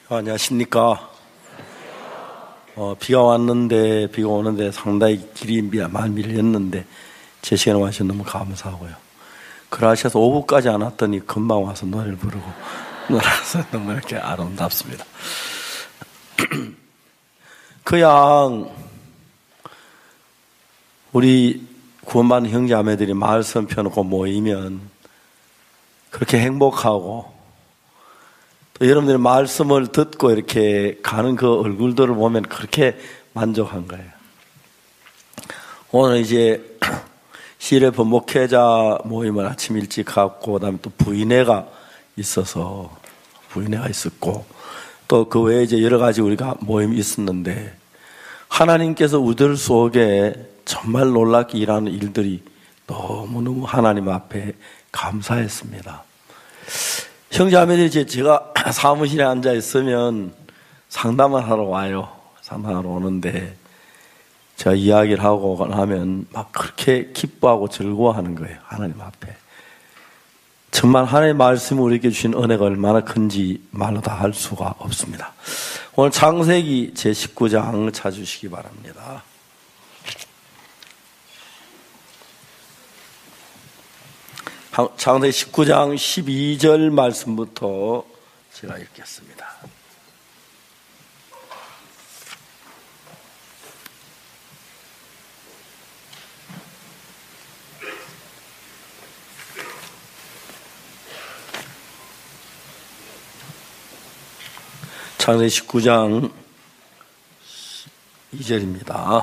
안녕하십니까. 비가 오는데 상당히 길이 많이 밀렸는데 제 시간에 와주셔서 너무 감사하고요. 그러셔서 오후까지 안 왔더니 금방 와서 노래를 부르고 놀아서 너무 이렇게 아름답습니다. 그냥 우리 구원받는 형제자매들이 마을선 펴놓고 모이면 그렇게 행복하고 또 여러분들이 말씀을 듣고 이렇게 가는 그 얼굴들을 보면 그렇게 만족한 거예요. 오늘 이제 CLF 목회자 모임을 아침 일찍 하고 그다음에 또 부인회가 있었고 또 그 외에 이제 여러 가지 우리가 모임이 있었는데 하나님께서 우리들 속에 정말 놀랍게 일하는 일들이 너무너무 하나님 앞에 감사했습니다. 형제자매들이 제가 사무실에 앉아 있으면 상담을 하러 와요. 상담하러 오는데 제가 이야기를 하고 하면 막 그렇게 기뻐하고 즐거워하는 거예요. 하나님 앞에. 정말 하나님의 말씀이 우리에게 주신 은혜가 얼마나 큰지 말로 다 할 수가 없습니다. 오늘 창세기 제19장 찾으시기 바랍니다. 창세기 19장 12절 말씀부터 제가 읽겠습니다. 창세기 19장 2절입니다.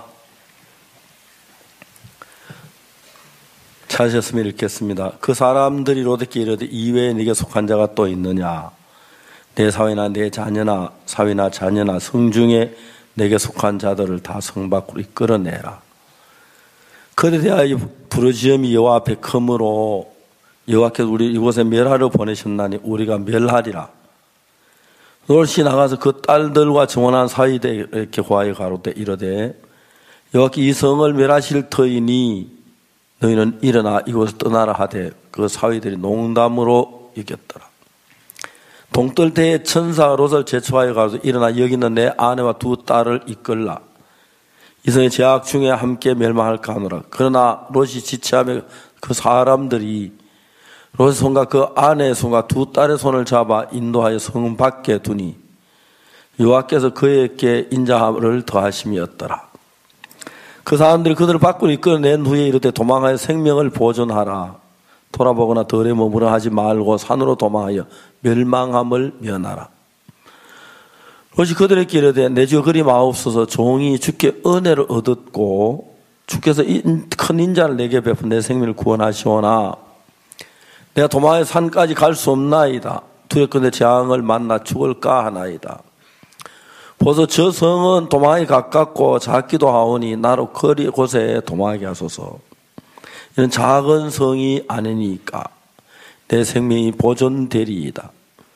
찾으셨으면 읽겠습니다. 그 사람들이 롯에게 이르되 이외에 네게 속한 자가 또 있느냐? 내 사위나 내 자녀나 사위나 자녀나 성중에 네게 속한 자들을 다 성 밖으로 이끌어내라. 그에 대하여 부르짖음이 여호와 앞에 크므로 여호와께서 우리 이곳에 멸하러 보내셨나니 우리가 멸하리라. 롯이 나가서 그 딸들과 정원한 사위들에게 고하여 가로되 이르되 여호와께 이 성을 멸하실 터이니 너희는 일어나 이곳을 떠나라 하되 그 사위들이 농담으로 여겼더라. 동떨 때에 천사가 롯을 제초하여 가서 일어나 여기 있는 내 아내와 두 딸을 이끌라. 이 성의 제약 중에 함께 멸망할까 하노라. 그러나 롯이 지체하며 그 사람들이 롯의 손과 그 아내의 손과 두 딸의 손을 잡아 인도하여 성 밖에 두니 여호와께서 그에게 인자함을 더하심이었더라. 그 사람들이 그들을 밖으로 이끌어낸 후에 이르되 도망하여 생명을 보존하라. 돌아보거나 덜에 머무러 하지 말고 산으로 도망하여 멸망함을 면하라. 롯이 그들에게 이르되 내 주여 그리 마옵소서. 종이 주께 은혜를 얻었고 주께서 큰 인자를 내게 베푼 내 생명을 구원하시오나 내가 도망하여 산까지 갈 수 없나이다. 두렵건대 재앙을 만나 죽을까 하나이다. 보소 저 성은 도망하기 가깝고 작기도 하오니 나로 거리 곳에 도망하게 하소서. 이는 작은 성이 아니니까 내 생명이 보존되리이다.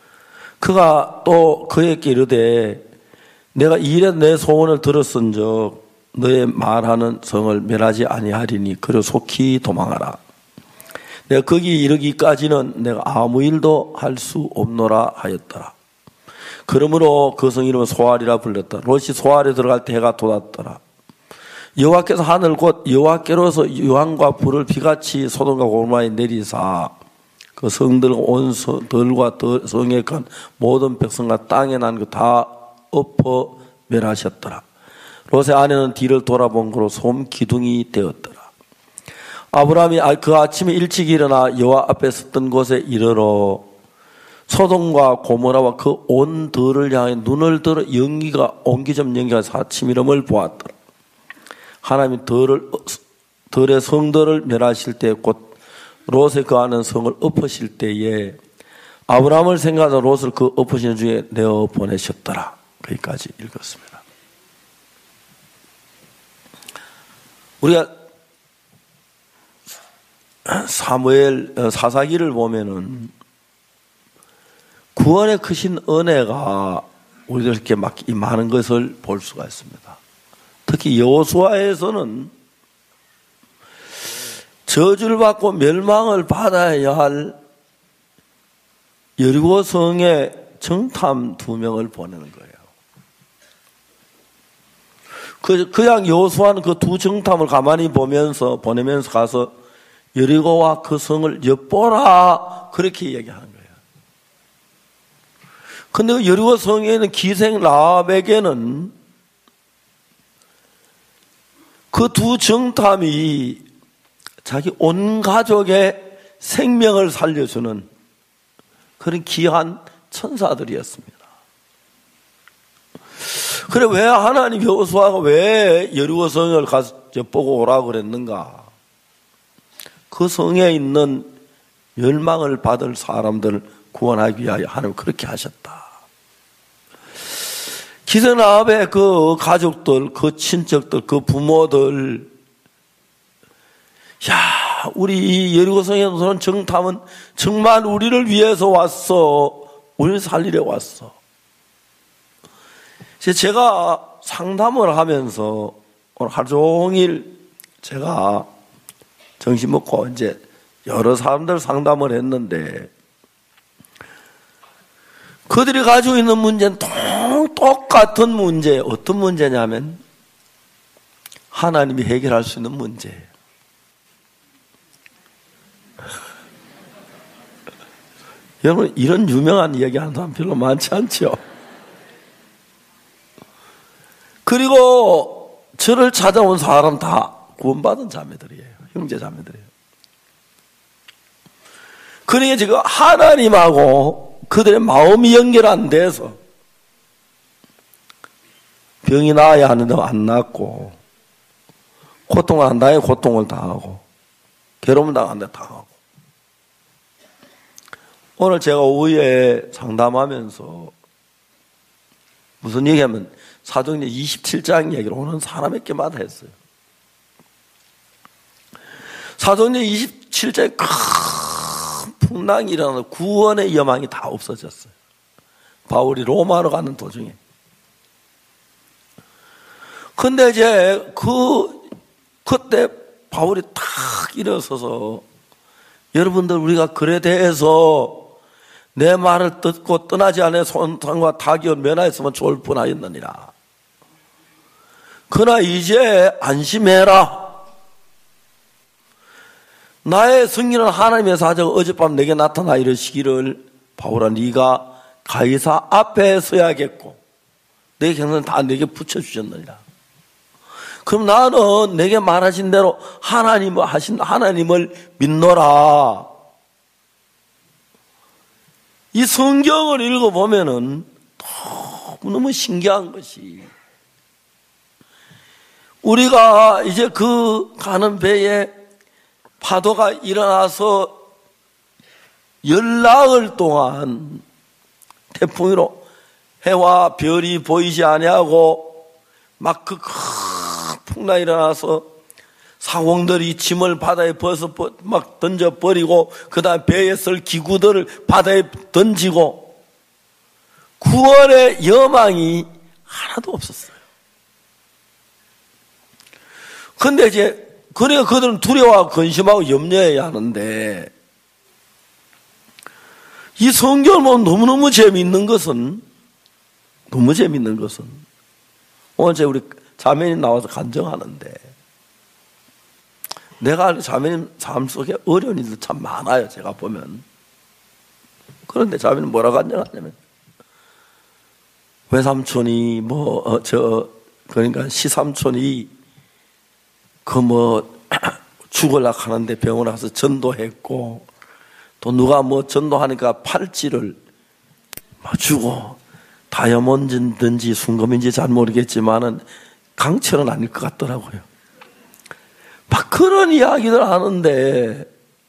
그가 또 그에게 이르되 내가 이래 내 소원을 들었은즉 너의 말하는 성을 멸하지 아니하리니 그려 속히 도망하라. 내가 거기 이르기까지는 내가 아무 일도 할 수 없노라 하였더라. 그러므로 그 성 이름은 소알이라 불렸다. 롯이 소알에 들어갈 때 해가 돋았더라. 여호와께서 하늘 곧 여호와께로서 유황과 불을 비같이 소돔과 고모라에 내리사 그 성들과 온 들과 성에 간 모든 백성과 땅에 난 것 다 엎어 멸하셨더라. 롯의 아내는 뒤를 돌아본 거로 솜 기둥이 되었더라. 아브라함이 그 아침에 일찍 일어나 여호와 앞에 섰던 곳에 이르러 소돔과 고모라와 그 온 들을 향해 눈을 들어 옹기점 연기가 사치미름을 보았더라. 하나님이 들의 성들을 멸하실 때 곧 롯에 거하는 성을 엎으실 때에 아브라함을 생각하사 롯을 그 엎으시는 중에 내어 보내셨더라. 거기까지 읽었습니다. 우리가 사무엘 사사기를 보면은 구원의 크신 은혜가 우리들에게 막 임하는 것을 볼 수가 있습니다. 특히 여호수아에서는 저주를 받고 멸망을 받아야 할 여리고 성에 정탐 2명을 보내는 거예요. 그냥 여호수아는 그 2 정탐을 가만히 보내면서 가서 여리고와 그 성을 엿보라 그렇게 얘기하는 거예요. 근데 여리고 성에 있는 기생 라합에게는 그 2 정탐이 자기 온 가족의 생명을 살려주는 그런 귀한 천사들이었습니다. 그래 왜 하나님 여호수아가 왜 여리고 성을 가서 엿보고 오라고 그랬는가? 그 성에 있는 멸망을 받을 사람들을 구원하기 위하여 하나님 그렇게 하셨다. 기생 라합의 그 가족들, 그 친척들, 그 부모들, 야, 우리 이 여리고성에 오는 정탐은 정말 우리를 위해서 왔어. 우리를 살리려 왔어. 제가 상담을 하면서 오늘 하루 종일 제가 정신 먹고 이제 여러 사람들 상담을 했는데 그들이 가지고 있는 문제는 똑같은 문제. 어떤 문제냐면 하나님이 해결할 수 있는 문제예요. 여러분 이런 유명한 이야기하는 사람 별로 많지 않죠? 그리고 저를 찾아온 사람 다 구원받은 자매들이에요. 형제 자매들이에요. 그러니까 지금 하나님하고 그들의 마음이 연결 안 돼서 병이 나아야 하는데 안 낫고 고통을 한다에 고통을 당하고 괴로움을 당하는데 당하고 오늘 제가 오후에 상담하면서 무슨 얘기하면 사도행전 27장 얘기를 오는 사람에게마다 했어요. 사도행전 27장에 큰 풍랑이 일어나서 구원의 여망이 다 없어졌어요. 바울이 로마로 가는 도중에. 근데 이제 그때 바울이 탁 일어서서 여러분들 우리가 글에 대해서 내 말을 듣고 떠나지 않아 손상과 타기를 면하였으면 좋을 뻔하였느니라. 그러나 이제 안심해라. 나의 승리는 하나님의 사자가 어젯밤 내게 나타나 이르시기를 바울아 네가 가이사 앞에 서야겠고 내 경선은 다 내게 붙여주셨느니라. 그럼 나는 내게 말하신 대로 하나님을 믿노라. 이 성경을 읽어보면은 너무 신기한 것이 우리가 이제 그 가는 배에 파도가 일어나서 열나흘 동안 태풍으로 해와 별이 보이지 아니하고 막 그 큰 풍랑이 일어나서 사공들이 짐을 바다에 벗어 막 던져버리고 그 다음에 배에 쓸 기구들을 바다에 던지고 구원의 여망이 하나도 없었어요. 근데 이제 그러니까 그들은 두려워하고 근심하고 염려해야 하는데 이 성경을 보면 너무너무 재미있는 것은 오늘 우리 자매님 나와서 간증하는데 내가 자매님 삶 속에 어려운 일들 참 많아요. 제가 보면. 그런데 자매님 뭐라고 간증하냐면 외삼촌이 그러니까 시삼촌이 죽으려고 하는데 병원에 가서 전도했고 또 누가 전도하니까 팔찌를 주고 다이아몬드인지 순금인지 잘 모르겠지만은 강철은 아닐 것 같더라고요. 막 그런 이야기들 하는데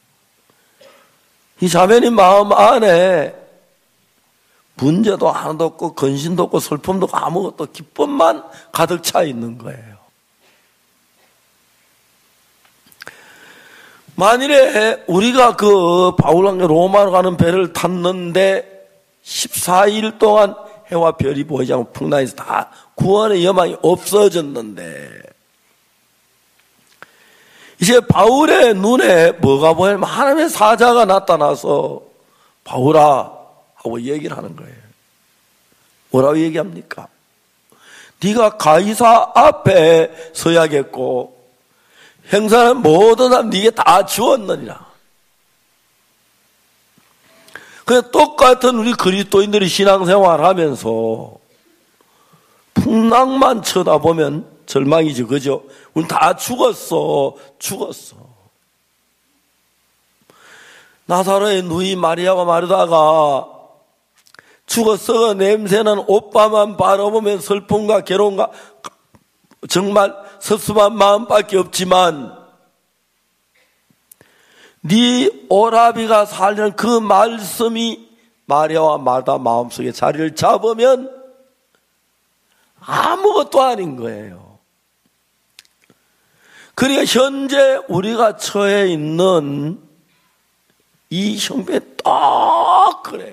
이 자매님 마음 안에 문제도 하나도 없고 근심도 없고 슬픔도 없고 아무것도 기쁨만 가득 차 있는 거예요. 만일에 우리가 그 바울왕자 로마로 가는 배를 탔는데 14일 동안 해와 별이 보이지 않고 풍랑에서 다 구원의 여망이 없어졌는데 이제 바울의 눈에 뭐가 보이냐면 하나님의 사자가 나타나서 바울아 하고 얘기를 하는 거예요. 뭐라고 얘기합니까? 네가 가이사 앞에 서야겠고 행사는 모든 사람 네게 다 주었느니라. 그냥 똑같은 우리 그리스도인들이 신앙생활하면서 풍랑만 쳐다보면 절망이지, 그죠? 우리 다 죽었어. 나사로의 누이 마리아와 마르다가 죽었어 냄새는 오빠만 바라보면 슬픔과 괴로움과 정말 섭섭한 마음밖에 없지만 네 오라비가 살리는 그 말씀이 마리아와 마르다 마음속에 자리를 잡으면 아무것도 아닌 거예요. 그러니까 현재 우리가 처해 있는 이 형편이 딱 그래요.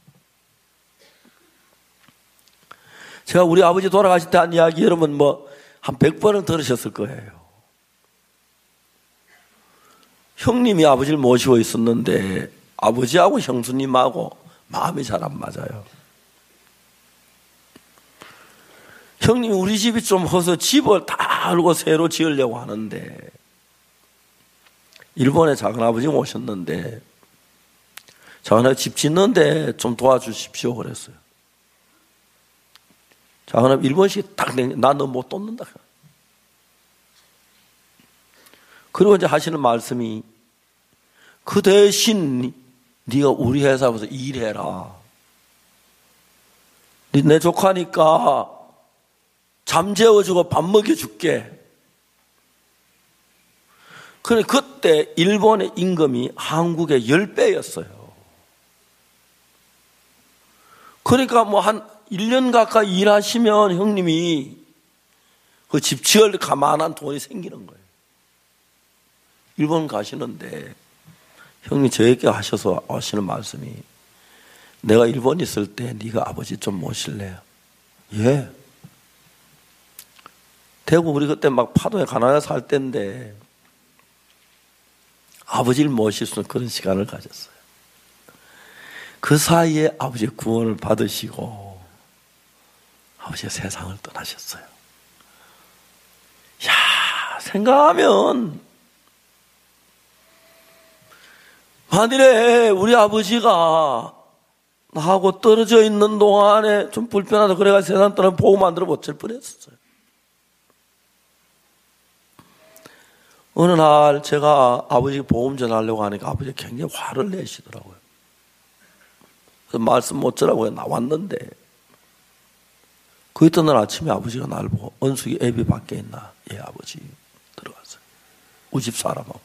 제가 우리 아버지 돌아가실 때 한 이야기 여러분 한 100번은 들으셨을 거예요. 형님이 아버지를 모시고 있었는데 아버지하고 형수님하고 마음이 잘 안 맞아요. 형님이 우리 집이 좀 커서 집을 다 알고 새로 지으려고 하는데 일본에 작은아버지 오셨는데 작은아버지 집 짓는데 좀 도와주십시오 그랬어요. 작은아버지 일본식 딱 나 너 못 돕는다. 그리고 이제 하시는 말씀이 그 대신 네가 우리 회사에서 일해라. 내 조카니까 잠 재워주고 밥 먹여줄게. 그래 그때 일본의 임금이 한국의 10배였어요. 그러니까 한 1년 가까이 일하시면 형님이 그 집 지을 가만한 돈이 생기는 거예요. 일본 가시는데 형님이 저에게 하셔서 하시는 말씀이 내가 일본 있을 때 네가 아버지 좀 모실래요? 예. 대구 우리 그때 막 파도에 가난해서 살 때인데 아버지를 모실 수 있는 그런 시간을 가졌어요. 그 사이에 아버지의 구원을 받으시고 아버지가 세상을 떠나셨어요. 야, 생각하면 만일에 우리 아버지가 나하고 떨어져 있는 동안에 좀 불편하다 그래가지고 세상 떠나 보험 안 들어 못 칠 뻔했었어요. 어느 날 제가 아버지 보험 전하려고 하니까 아버지가 굉장히 화를 내시더라고요. 그래서 말씀 못 전하고 나왔는데 그 있던 날 아침에 아버지가 나를 보고 은숙이 애비 밖에 있나? 예 아버지 들어갔어요. 우리 집 사람하고.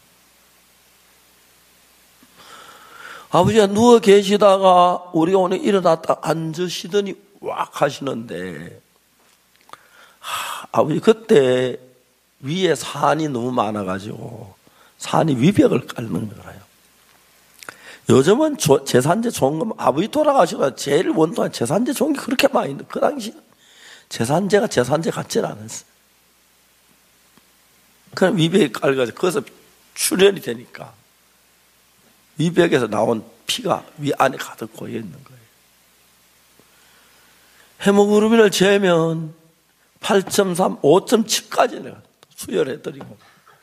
아버지가 누워 계시다가 우리가 오늘 일어났다 앉으시더니 왁 하시는데 아버지 그때 위에 산이 너무 많아가지고 산이 위벽을 깔는 거라요. 요즘은 재산제 좋은 건 아버지 돌아가시고 제일 원동안 재산제 좋은 게 그렇게 많이 있는데 그 당시 재산제가 재산제 같지는 않았어요. 그냥 위벽이 깔려가지고 거기서 출혈이 되니까 위벽에서 나온 피가 위 안에 가득 고여 있는 거예요. 헤모글로빈을 재면 8.3, 5.7까지 내가 수혈해드리고.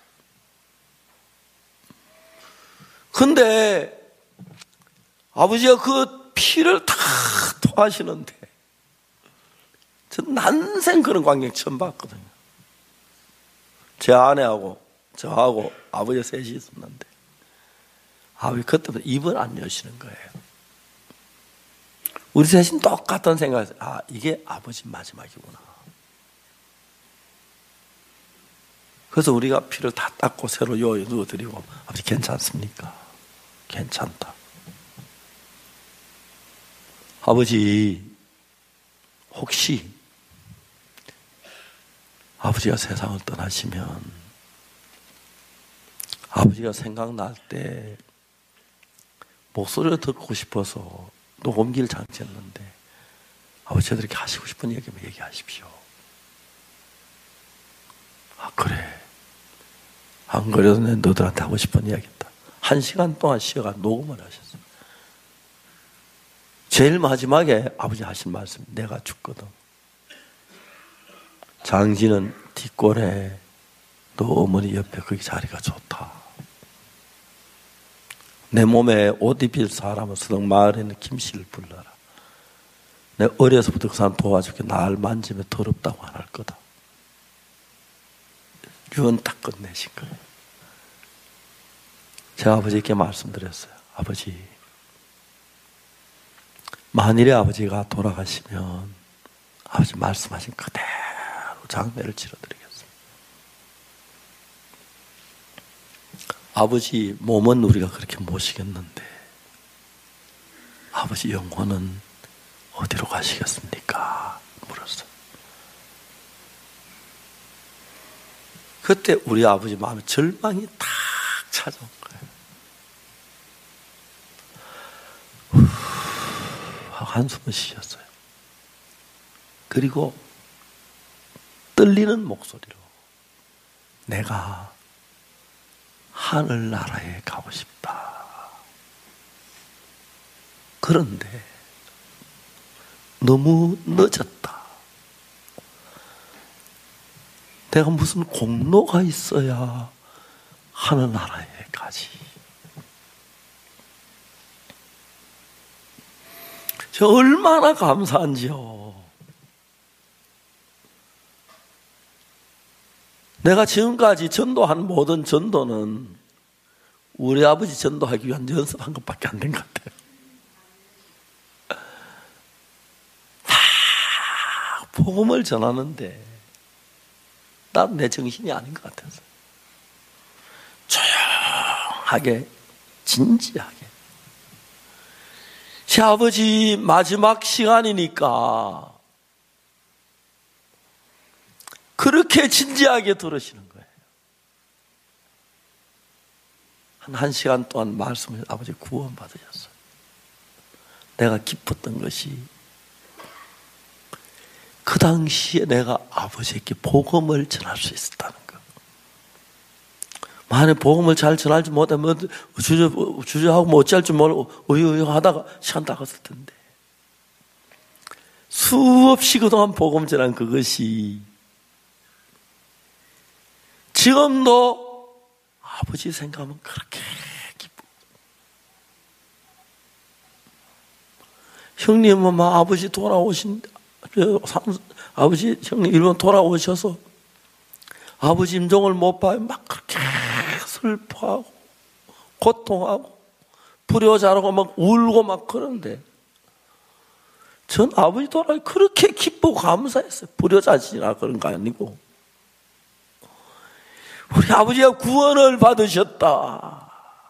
근데 아버지가 그 피를 다 토하시는데 저 난생 그런 광경 처음 봤거든요. 제 아내하고 저하고 아버지 셋이 있었는데 아버지 그때부터 입을 안 여시는 거예요. 우리 셋은 똑같은 생각에서 이게 아버지 마지막이구나. 그래서 우리가 피를 다 닦고 새로 요에 누워드리고 아버지 괜찮습니까? 괜찮다. 아버지 혹시 아버지가 세상을 떠나시면 아버지가 생각날 때 목소리를 듣고 싶어서 녹음기를 장치했는데 아버지가 이렇게 하시고 싶은 얘기면 얘기하십시오. 그래. 안 그래도 내 너들한테 하고 싶은 이야기다. 1시간 동안 쉬어가 녹음을 하셨어요. 제일 마지막에 아버지 하신 말씀, 내가 죽거든. 장지는 뒷골에 너 어머니 옆에 거기 자리가 좋다. 내 몸에 옷 입힐 사람은 서동 마을에 있는 김씨를 불러라. 내가 어려서부터 그 사람 도와줄게. 날 만지면 더럽다고 안 할 거다. 유언 딱 끝내신 거예요. 제가 아버지께 말씀드렸어요. 아버지, 만일에 아버지가 돌아가시면 아버지 말씀하신 그대로 장례를 치러드리겠습니다. 아버지 몸은 우리가 그렇게 모시겠는데 아버지 영혼은 어디로 가시겠습니까? 물었어요. 그때 우리 아버지 마음에 절망이 탁 찾아온 거예요. 한숨을 쉬셨어요. 그리고 떨리는 목소리로 내가 하늘나라에 가고 싶다. 그런데 너무 늦었다. 내가 무슨 공로가 있어야 하늘나라에 가지. 저 얼마나 감사한지요. 내가 지금까지 전도한 모든 전도는 우리 아버지 전도하기 위한 연습한 것밖에 안 된 것 같아요. 다 복음을 전하는데 난 내 정신이 아닌 것 같아서 조용하게 진지하게 시아버지 마지막 시간이니까 그렇게 진지하게 들으시는 거예요. 한 시간 동안 말씀을 아버지 구원받으셨어요. 내가 기뻤던 것이 그 당시에 내가 아버지에게 복음을 전할 수 있었다는 거. 만약에 복음을 잘 전하지 못하면 주저하고 뭐 어찌할 줄 모르고 의하다가 시간 다 갔을 텐데 수없이 그동안 복음 전한 그것이 지금도 아버지 생각하면 그렇게 기쁘고 형님은 막 아버지 돌아오신 아버지 형님 일본 돌아오셔서 아버지 임종을 못 봐요. 막 그렇게 슬퍼하고 고통하고 불효자라고 막 울고 막 그러는데 전 아버지 돌아오기 그렇게 기쁘고 감사했어요. 불효자시나 그런 거 아니고 우리 아버지가 구원을 받으셨다.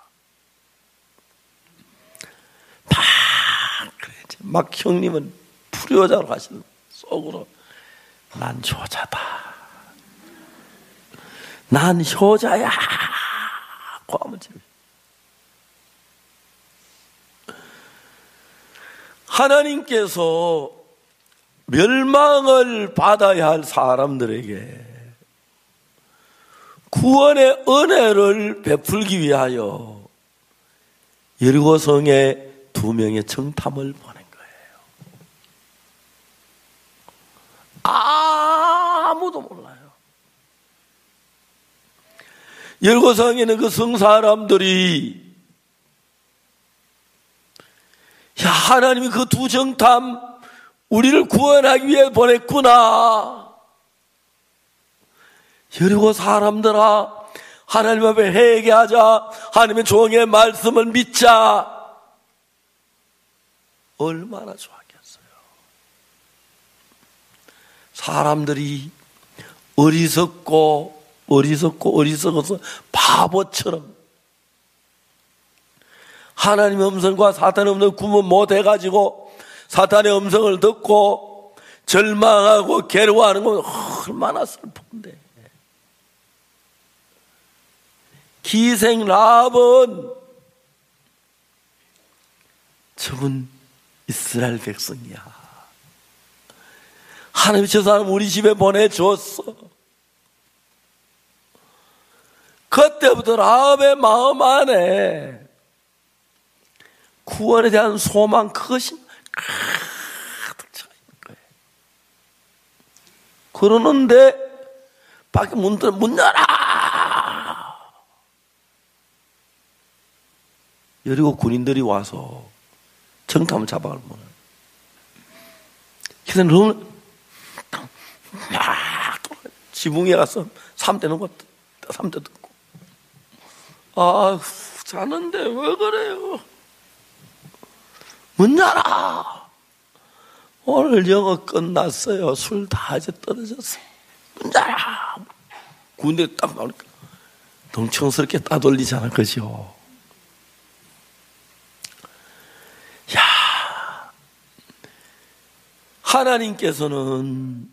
막 형님은 불효자로 가시는 속으로 난 효자다. 난 효자야. 하나님께서 멸망을 받아야 할 사람들에게 구원의 은혜를 베풀기 위하여 여리고성에 2명의 정탐을 보낸 거예요. 아무도 몰라요. 여리고성에는 그 성사람들이 야, 하나님이 그 2 정탐 우리를 구원하기 위해 보냈구나. 여리고 사람들아, 하나님 앞에 회개하자. 하나님의 종의 말씀을 믿자. 얼마나 좋았겠어요. 사람들이 어리석어서 바보처럼 하나님의 음성과 사탄의 음성을 구분 못해가지고 사탄의 음성을 듣고 절망하고 괴로워하는 건 얼마나 슬픈데. 기생 라합은 저분 이스라엘 백성이야. 하나님 저 사람 우리 집에 보내줬어. 그때부터 라합의 마음 안에 구원에 대한 소망 그것이 가득 차 있는 거예요. 그러는데 밖에 문 열어! 여리고 군인들이 와서 정탐을 잡아갈 문을. 그래서 너무 지붕에 가서 3대 넘고 3대 듣고 자는데 왜 그래요? 문 열어! 오늘 영어 끝났어요. 술 다 이제 떨어졌어요. 문 열어! 군대 딱 나오니까 덩청스럽게 따돌리잖아, 그죠? 야, 하나님께서는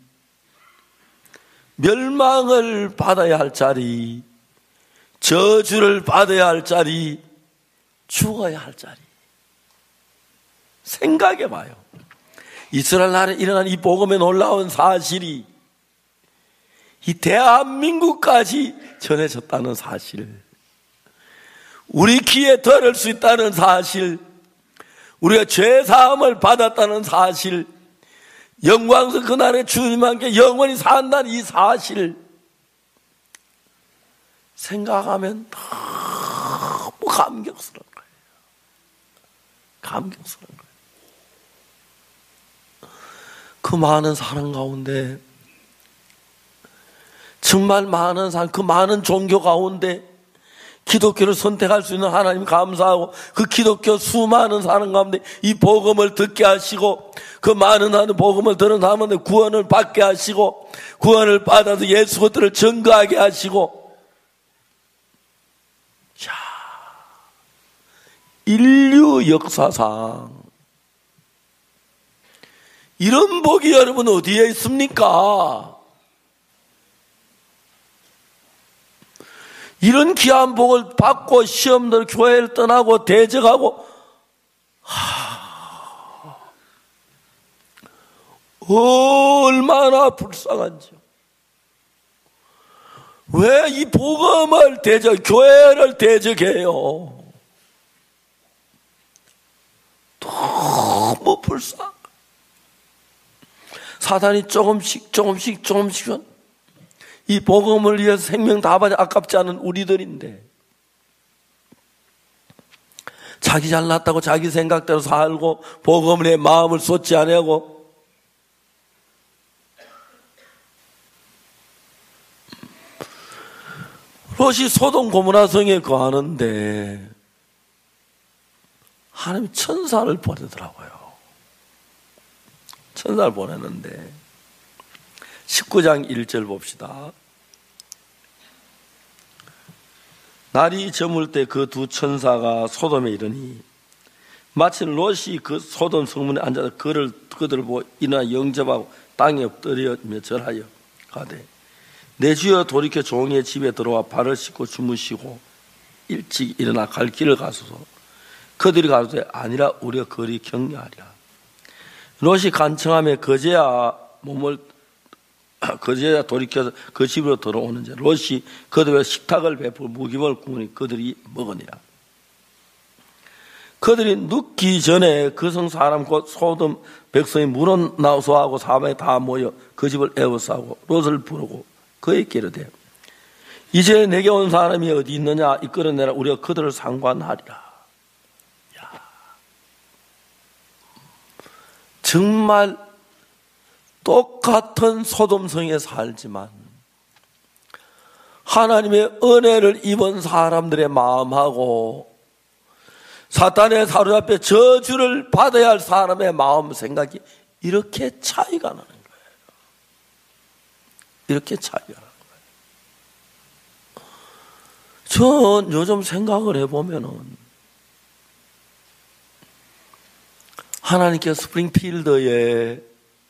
멸망을 받아야 할 자리, 저주를 받아야 할 자리, 죽어야 할 자리. 생각해봐요. 이스라엘 나라에 일어난 이 복음에 놀라운 사실이 이 대한민국까지 전해졌다는 사실, 우리 귀에 들을 수 있다는 사실, 우리가 죄사함을 받았다는 사실, 영광스러운 그날의 주님과 함께 영원히 산다는 이 사실 생각하면 너무 감격스러운 거예요. 감격스러운 거예요. 그 많은 사람 가운데, 정말 많은 사람, 그 많은 종교 가운데 기독교를 선택할 수 있는 하나님 감사하고, 그 기독교 수많은 사람 가운데 이 복음을 듣게 하시고, 그 많은 하는 복음을 들은 사람한테 구원을 받게 하시고, 구원을 받아서 예수 그리스도를 증거하게 하시고, 자, 인류 역사상 이런 복이 여러분 어디에 있습니까? 이런 귀한 복을 받고 시험들 교회를 떠나고 대적하고, 얼마나 불쌍한지요. 왜 이 복음을 교회를 대적해요? 너무 불쌍한 거예요. 사단이 조금씩 이 복음을 위해서 생명 다 받아 아깝지 않은 우리들인데, 자기 잘났다고 자기 생각대로 살고 복음에 마음을 쏟지 않으려고, 롯이 소돔 고모라 성에 거하는데 하나님이 천사를 보내더라고요. 천사를 보내는데 19장 1절 봅시다. 날이 저물 때 그 두 천사가 소돔에 이르니 마치 롯이 그 소돔 성문에 앉아서 그들을 보고 일어나 영접하고 땅에 엎드리며 절하여 가되, 내 주여 돌이켜 종의 집에 들어와 발을 씻고 주무시고 일찍 일어나 갈 길을 가소서. 그들이 가로되 아니라 우리가 거리 격려하리라. 롯이 간청하며 그제야 돌이켜서 그 집으로 들어오는지 롯이 그들의 식탁을 베풀고 무기물 구우니 그들이 먹으니라. 그들이 눕기 전에 그 성 사람 곧 소돔 백성이 물은 나소하고 사방에 다 모여 그 집을 에워싸고 롯을 부르고 그에게 이르되 이제 내게 온 사람이 어디 있느냐 이끌어내라. 우리가 그들을 상관하리라. 정말 똑같은 소돔성에 살지만 하나님의 은혜를 입은 사람들의 마음하고 사탄의 사로잡혀 저주를 받아야 할 사람의 마음 생각이 이렇게 차이가 나는 거예요. 이렇게 차이가 나는 거예요. 전 요즘 생각을 해보면은 하나님께 스프링필드에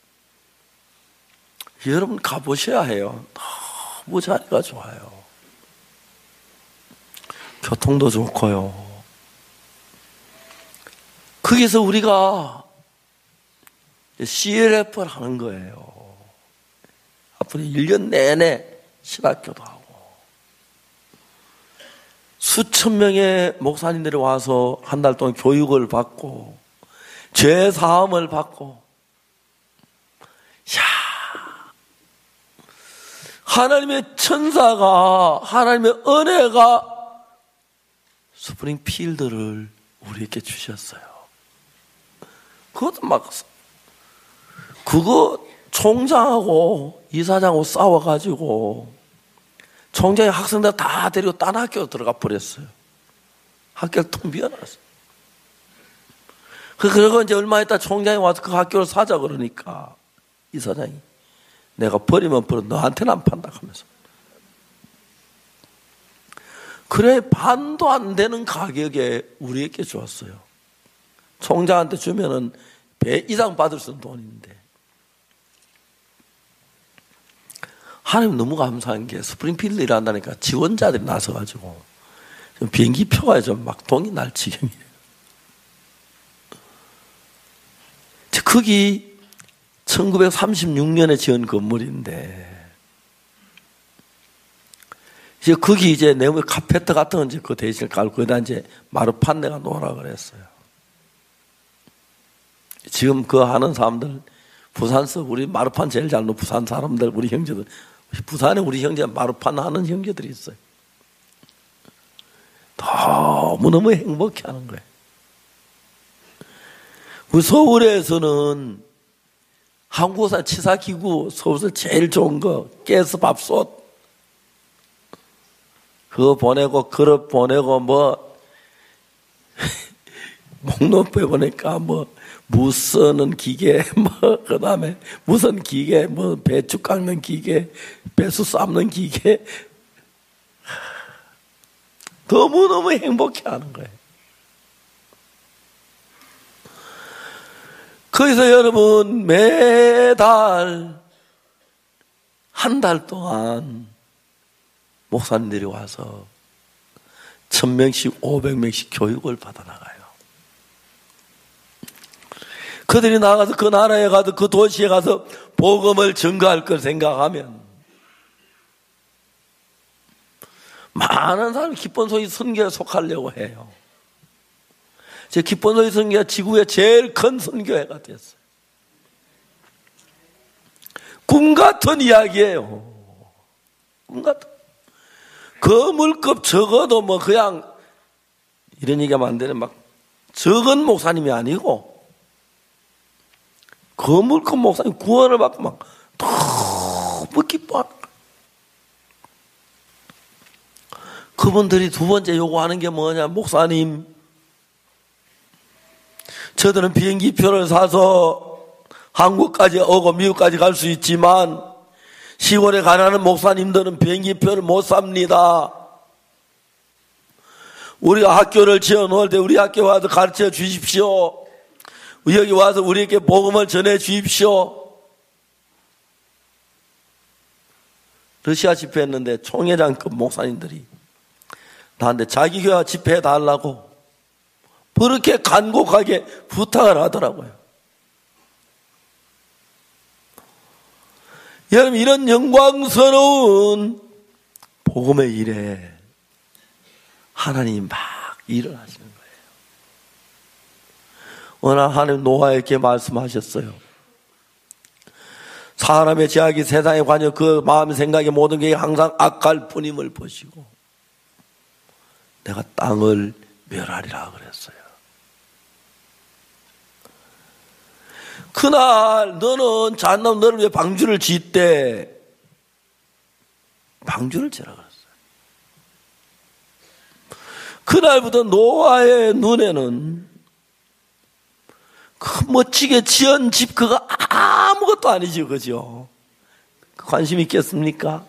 여러분 가보셔야 해요. 너무 자리가 좋아요. 교통도 좋고요. 거기서 우리가 CLF를 하는 거예요. 앞으로 1년 내내 신학교도 하고 수천 명의 목사님들이 와서 한 달 동안 교육을 받고 죄 사함을 받고, 하나님의 천사가, 하나님의 은혜가 스프링필드를 우리에게 주셨어요. 그것도 막, 그거 총장하고 이사장하고 싸워가지고 총장이 학생들 다 데리고 딴 학교 들어가 버렸어요. 학교를 텅 비워놨어요. 그리고 이제 얼마 있다 총장이 와서 그 학교를 사자 그러니까 이사장이 내가 버리면 버려 너한테는 안 판다 하면서. 그래 반도 안 되는 가격에 우리에게 줬어요. 총장한테 주면은 배 이상 받을 수 있는 돈인데. 하나님 너무 감사한 게 스프링필드 일한다니까 지원자들이 나서가지고 비행기 표가 좀 막 동이 날 지경이에요. 거기 1936년에 지은 건물인데 이제 거기 이제 내부에 카페트 같은 건 이제 그 대신에 깔고 거기다 이제 마루판 내가 놓으라 그랬어요. 지금 그거 하는 사람들 부산서 우리 마루판 제일 잘 놓은 부산 사람들 우리 형제들 부산에 우리 형제 마루판 하는 형제들이 있어요. 너무너무 행복해 하는 거예요. 우리 서울에서는 한국산 치사기구 서울에서 제일 좋은 거 가스밥솥 그거 보내고 그릇 보내고 뭐 목록부에 보니까 뭐 무쓰는 기계 뭐 그다음에 무슨 기계 뭐 배추 깎는 기계 배수 삶는 기계 너무너무 행복해 하는 거예요. 거기서 여러분 매달 한 달 동안 목사님들이 와서 1000명씩 500명씩 교육을 받아나가요. 그들이 나가서 그 나라에 가서 그 도시에 가서 복음을 증거할 걸 생각하면 많은 사람이 기쁜 소리 선교에 속하려고 해요. 제 기쁜 소리 선교가 지구의 제일 큰 선교회가 됐어요. 꿈 같은 이야기예요. 꿈 같은. 그 물급 적어도 뭐 그냥 이런 얘기하면 안 되는 막 적은 목사님이 아니고 그 물급 목사님 구원을 받고 막 너무 기뻐하는 거예요. 그분들이 두 번째 요구하는 게 뭐냐? 목사님 저들은 비행기표를 사서 한국까지 오고 미국까지 갈 수 있지만 시골에 가는 목사님들은 비행기표를 못 삽니다. 우리가 학교를 지어놓을 때 우리 학교 와서 가르쳐 주십시오. 여기 와서 우리에게 복음을 전해 주십시오. 러시아 집회했는데 총회장급 목사님들이 나한테 자기 교회 집회해 달라고 그렇게 간곡하게 부탁을 하더라고요. 여러분 이런 영광스러운 복음의 일에 하나님이 막 일을 하시는 거예요. 오늘 하나님 노아에게 말씀하셨어요. 사람의 제약이 세상에 관여 그 마음 생각의 모든 게 항상 악할 뿐임을 보시고 내가 땅을 멸하리라 그랬어요. 그날 너는 잔나무 너를 위해 방주를 짓되 방주를 지라 그랬어요. 그날부터 노아의 눈에는 그 멋지게 지은 집 그거 아무것도 아니죠. 그죠? 관심 있겠습니까?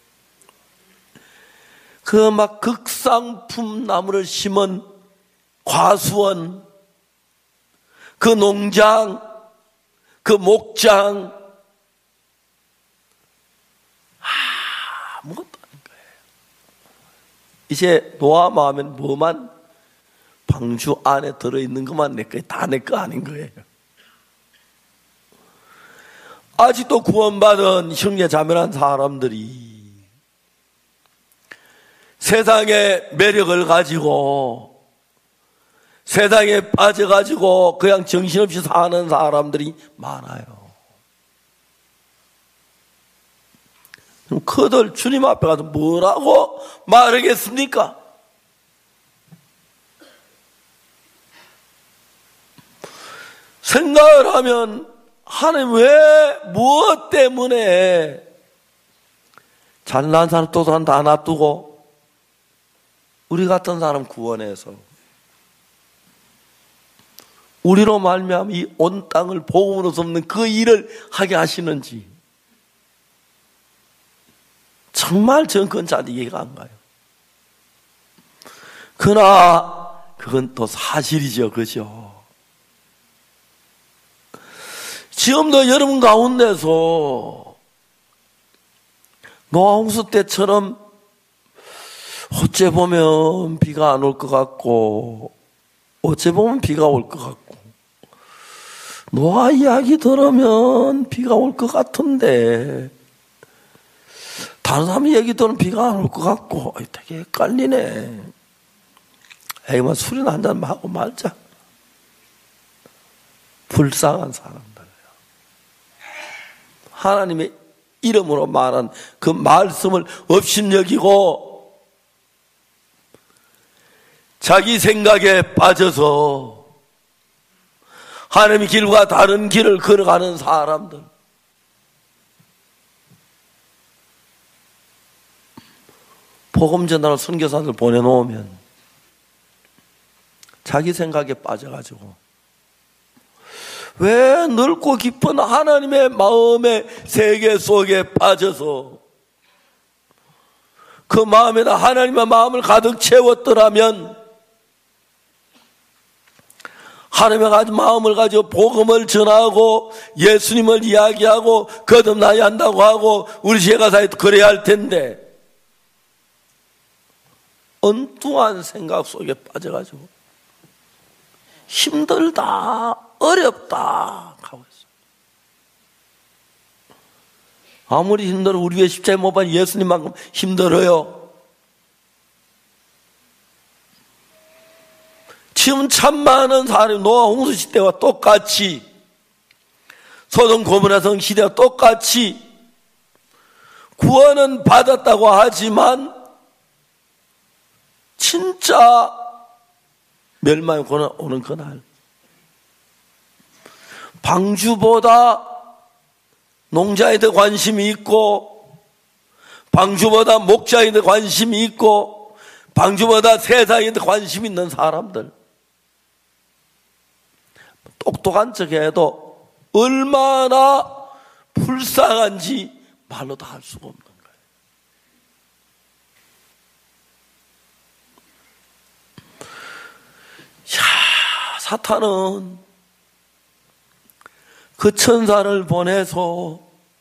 그 막 극상품 나무를 심은 과수원 그 농장 그 목장 아무것도 아닌 거예요. 이제 노아 마음엔 뭐만 방주 안에 들어있는 것만 내 거예요. 다 내 거 아닌 거예요. 아직도 구원받은 형제 자매란 사람들이 세상의 매력을 가지고 세상에 빠져가지고 그냥 정신없이 사는 사람들이 많아요. 그럼 그들 주님 앞에 가서 뭐라고 말하겠습니까? 생각을 하면 하나님 왜 무엇 때문에 잘난 사람 또 사람 다 놔두고 우리 같은 사람 구원해서 우리로 말미암아 이 온 땅을 복음으로 덮는 그 일을 하게 하시는지 정말 저는 그건 잘 이해가 안 가요. 그러나 그건 또 사실이죠. 그죠? 지금도 여러분 가운데서 노아 홍수 때처럼 어째 보면 비가 안 올 것 같고 어째 보면 비가 올 것 같고 노아 이야기 들으면 비가 올 것 같은데 다른 사람 얘기 들으면 비가 안 올 것 같고 되게 헷갈리네. 에이만 술이나 한잔 하고 말자. 불쌍한 사람들. 하나님의 이름으로 말한 그 말씀을 업신여기고 자기 생각에 빠져서 하나님의 길과 다른 길을 걸어가는 사람들. 복음 전하러 선교사들 보내놓으면 자기 생각에 빠져가지고 왜 넓고 깊은 하나님의 마음의 세계 속에 빠져서 그 마음에다 하나님의 마음을 가득 채웠더라면 하나님의 마음을 가지고 복음을 전하고 예수님을 이야기하고 거듭나야 한다고 하고 우리 죄가 사이 그래야 할 텐데 엉뚱한 생각 속에 빠져가지고 힘들다 어렵다 하고 있어요. 아무리 힘들어 우리 왜 십자가에 못 박힌 예수님만큼 힘들어요. 지금 참 많은 사람이 노아 홍수 시대와 똑같이 소돔 고모라 성 시대와 똑같이 구원은 받았다고 하지만 진짜 멸망이 오는 그날 방주보다 농자에 더 관심이 있고 방주보다 목자에 더 관심이 있고 방주보다 세상에 더 관심이 있는 사람들 똑똑한 척해도 얼마나 불쌍한지 말로 다 할 수가 없는 거예요. 사탄은 그 천사를 보내서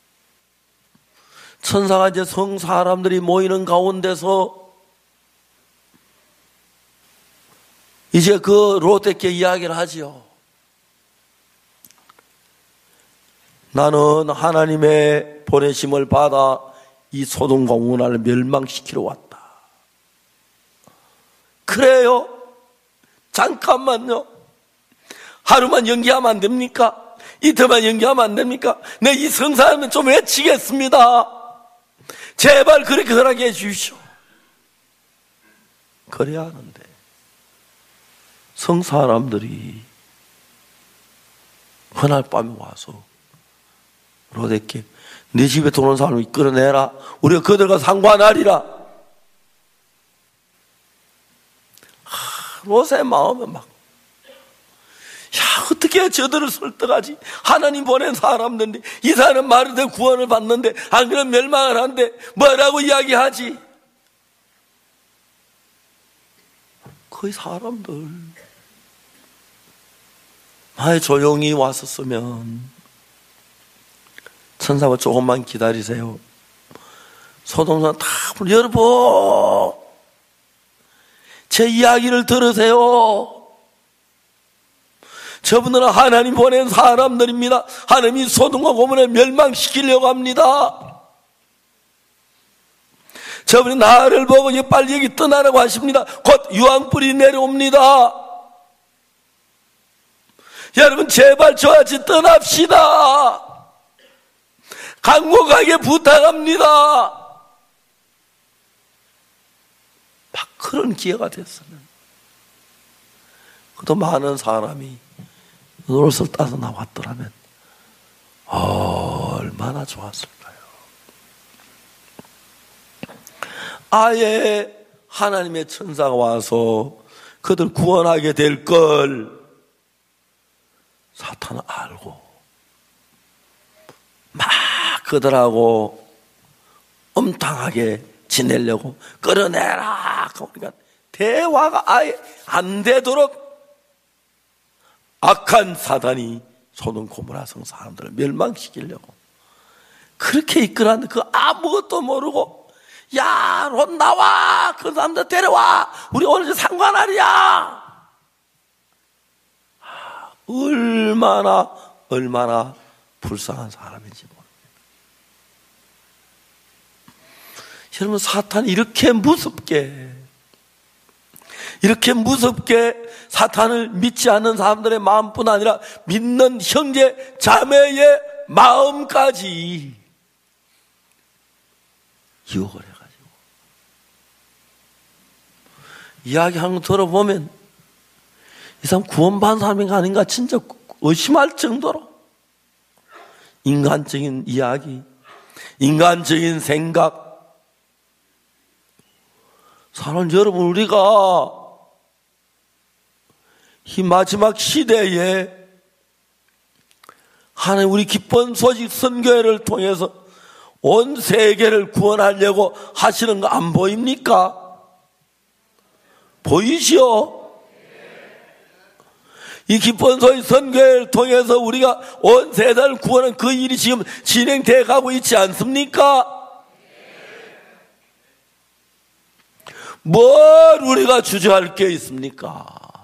천사가 이제 성 사람들이 모이는 가운데서 이제 그 롯에게 이야기를 하지요. 나는 하나님의 보내심을 받아 이 소돔과 고모라를 멸망시키러 왔다. 그래요? 잠깐만요. 하루만 연기하면 안 됩니까? 이틀만 연기하면 안 됩니까? 내 이 성사하면 좀 외치겠습니다. 제발 그렇게 허락해 주십시오. 그래야 하는데 성사람들이 그날 밤에 와서 롯에게 네 집에 들어오는 사람을 끌어내라. 우리가 그들과 상관하리라. 롯의 마음은 막 어떻게 저들을 설득하지? 하나님 보낸 사람들인데 이 사람은 말을 구원을 받는데 안 그러면 멸망을 하는데 뭐라고 이야기하지? 거의 사람들 만약에 조용히 왔었으면 천사가 조금만 기다리세요. 소돔산 다 여러분 제 이야기를 들으세요. 저분들은 하나님 보낸 사람들입니다. 하나님이 소돔과 고모라를 멸망시키려고 합니다. 저분이 나를 보고 빨리 여기 떠나라고 하십니다. 곧 유황불이 내려옵니다. 여러분 제발 저같이 떠납시다. 간곡하게 부탁합니다. 막 그런 기회가 됐으면 그도 많은 사람이 노릇을 따서 나왔더라면 얼마나 좋았을까요? 아예 하나님의 천사가 와서 그들 구원하게 될 걸 사탄은 알고 막 그들하고 엄탕하게 지내려고 끌어내라. 그러니까 대화가 아예 안 되도록 악한 사단이 소돔 고모라 성 사람들을 멸망시키려고 그렇게 이끌었는데 그 아무것도 모르고 야, 롯 나와. 그 사람들 데려와. 우리 오늘 상관하리야. 얼마나 불쌍한 사람인지 모릅니다. 여러분, 사탄이 이렇게 무섭게 사탄을 믿지 않는 사람들의 마음뿐 아니라 믿는 형제 자매의 마음까지 유혹을 해가지고 이야기하는 거 들어보면 이 사람 구원받은 사람인가 아닌가 진짜 의심할 정도로 인간적인 이야기, 인간적인 생각. 사랑 여러분, 우리가 이 마지막 시대에 하나님 우리 기쁜 소식 선교회를 통해서 온 세계를 구원하려고 하시는 거 안 보입니까? 보이시오? 이 기쁜 소식 선교회를 통해서 우리가 온 세상을 구원하는 그 일이 지금 진행돼 가고 있지 않습니까? 뭘 우리가 주저할 게 있습니까?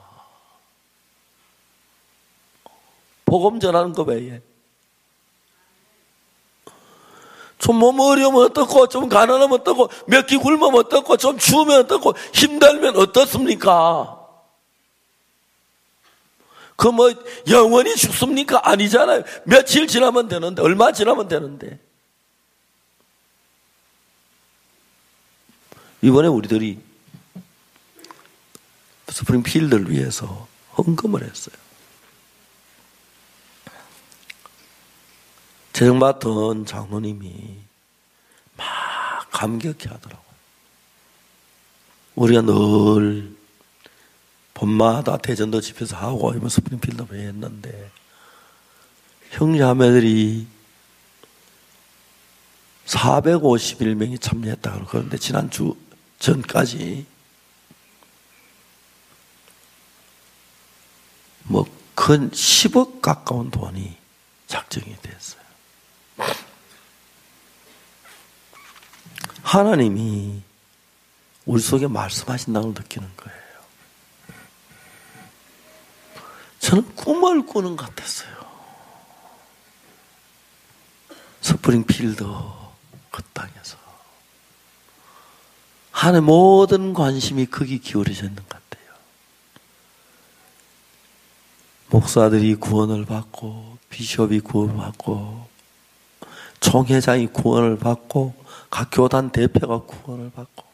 복음 전하는 거 외에. 좀 몸 어려우면 어떻고, 좀 가난하면 어떻고, 몇 끼 굶으면 어떻고, 좀 추우면 어떻고, 힘들면 어떻습니까? 그 뭐 영원히 죽습니까? 아니잖아요. 며칠 지나면 되는데, 얼마 지나면 되는데. 이번에 우리들이 스프링필드를 위해서 헌금을 했어요. 재정 맡은 장로님이 막 감격해 하더라고요. 우리가 늘 봄마다 대전도 집에서 하고 이번 스프링필드 했는데 형제자매들이 451명이 참여했다고 그러는데 지난주 전까지 뭐 근 10억 가까운 돈이 작정이 됐어요. 하나님이 우리 속에 말씀하신다는 걸 느끼는 거예요. 저는 꿈을 꾸는 것 같았어요. 스프링필드 그 땅에서 하나님의 모든 관심이 거기 기울여져 있는 것 같아요. 목사들이 구원을 받고 비숍이 구원을 받고 총회장이 구원을 받고 각 교단 대표가 구원을 받고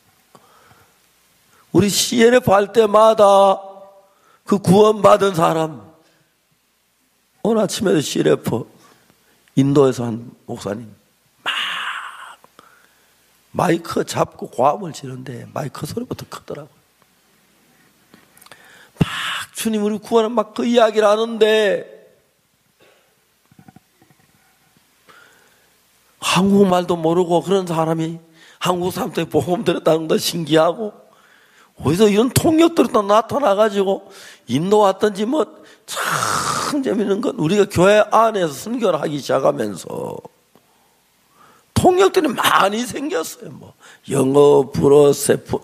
우리 CNF 할 때마다 그 구원받은 사람 오늘 아침에도 CNF 인도에서 한 목사님 막 마이크 잡고 고함을 지르는데 마이크 소리부터 크더라고요. 막 주님 우리 구원은 막 그 이야기를 하는데 한국말도 모르고 그런 사람이 한국 사람들이 복음 들었다는 거 신기하고 어디서 이런 통역들이 또 나타나가지고 인도 왔던지 뭐 참 재밌는 건 우리가 교회 안에서 선교를 하기 시작하면서 통역들이 많이 생겼어요. 뭐 영어, 불어,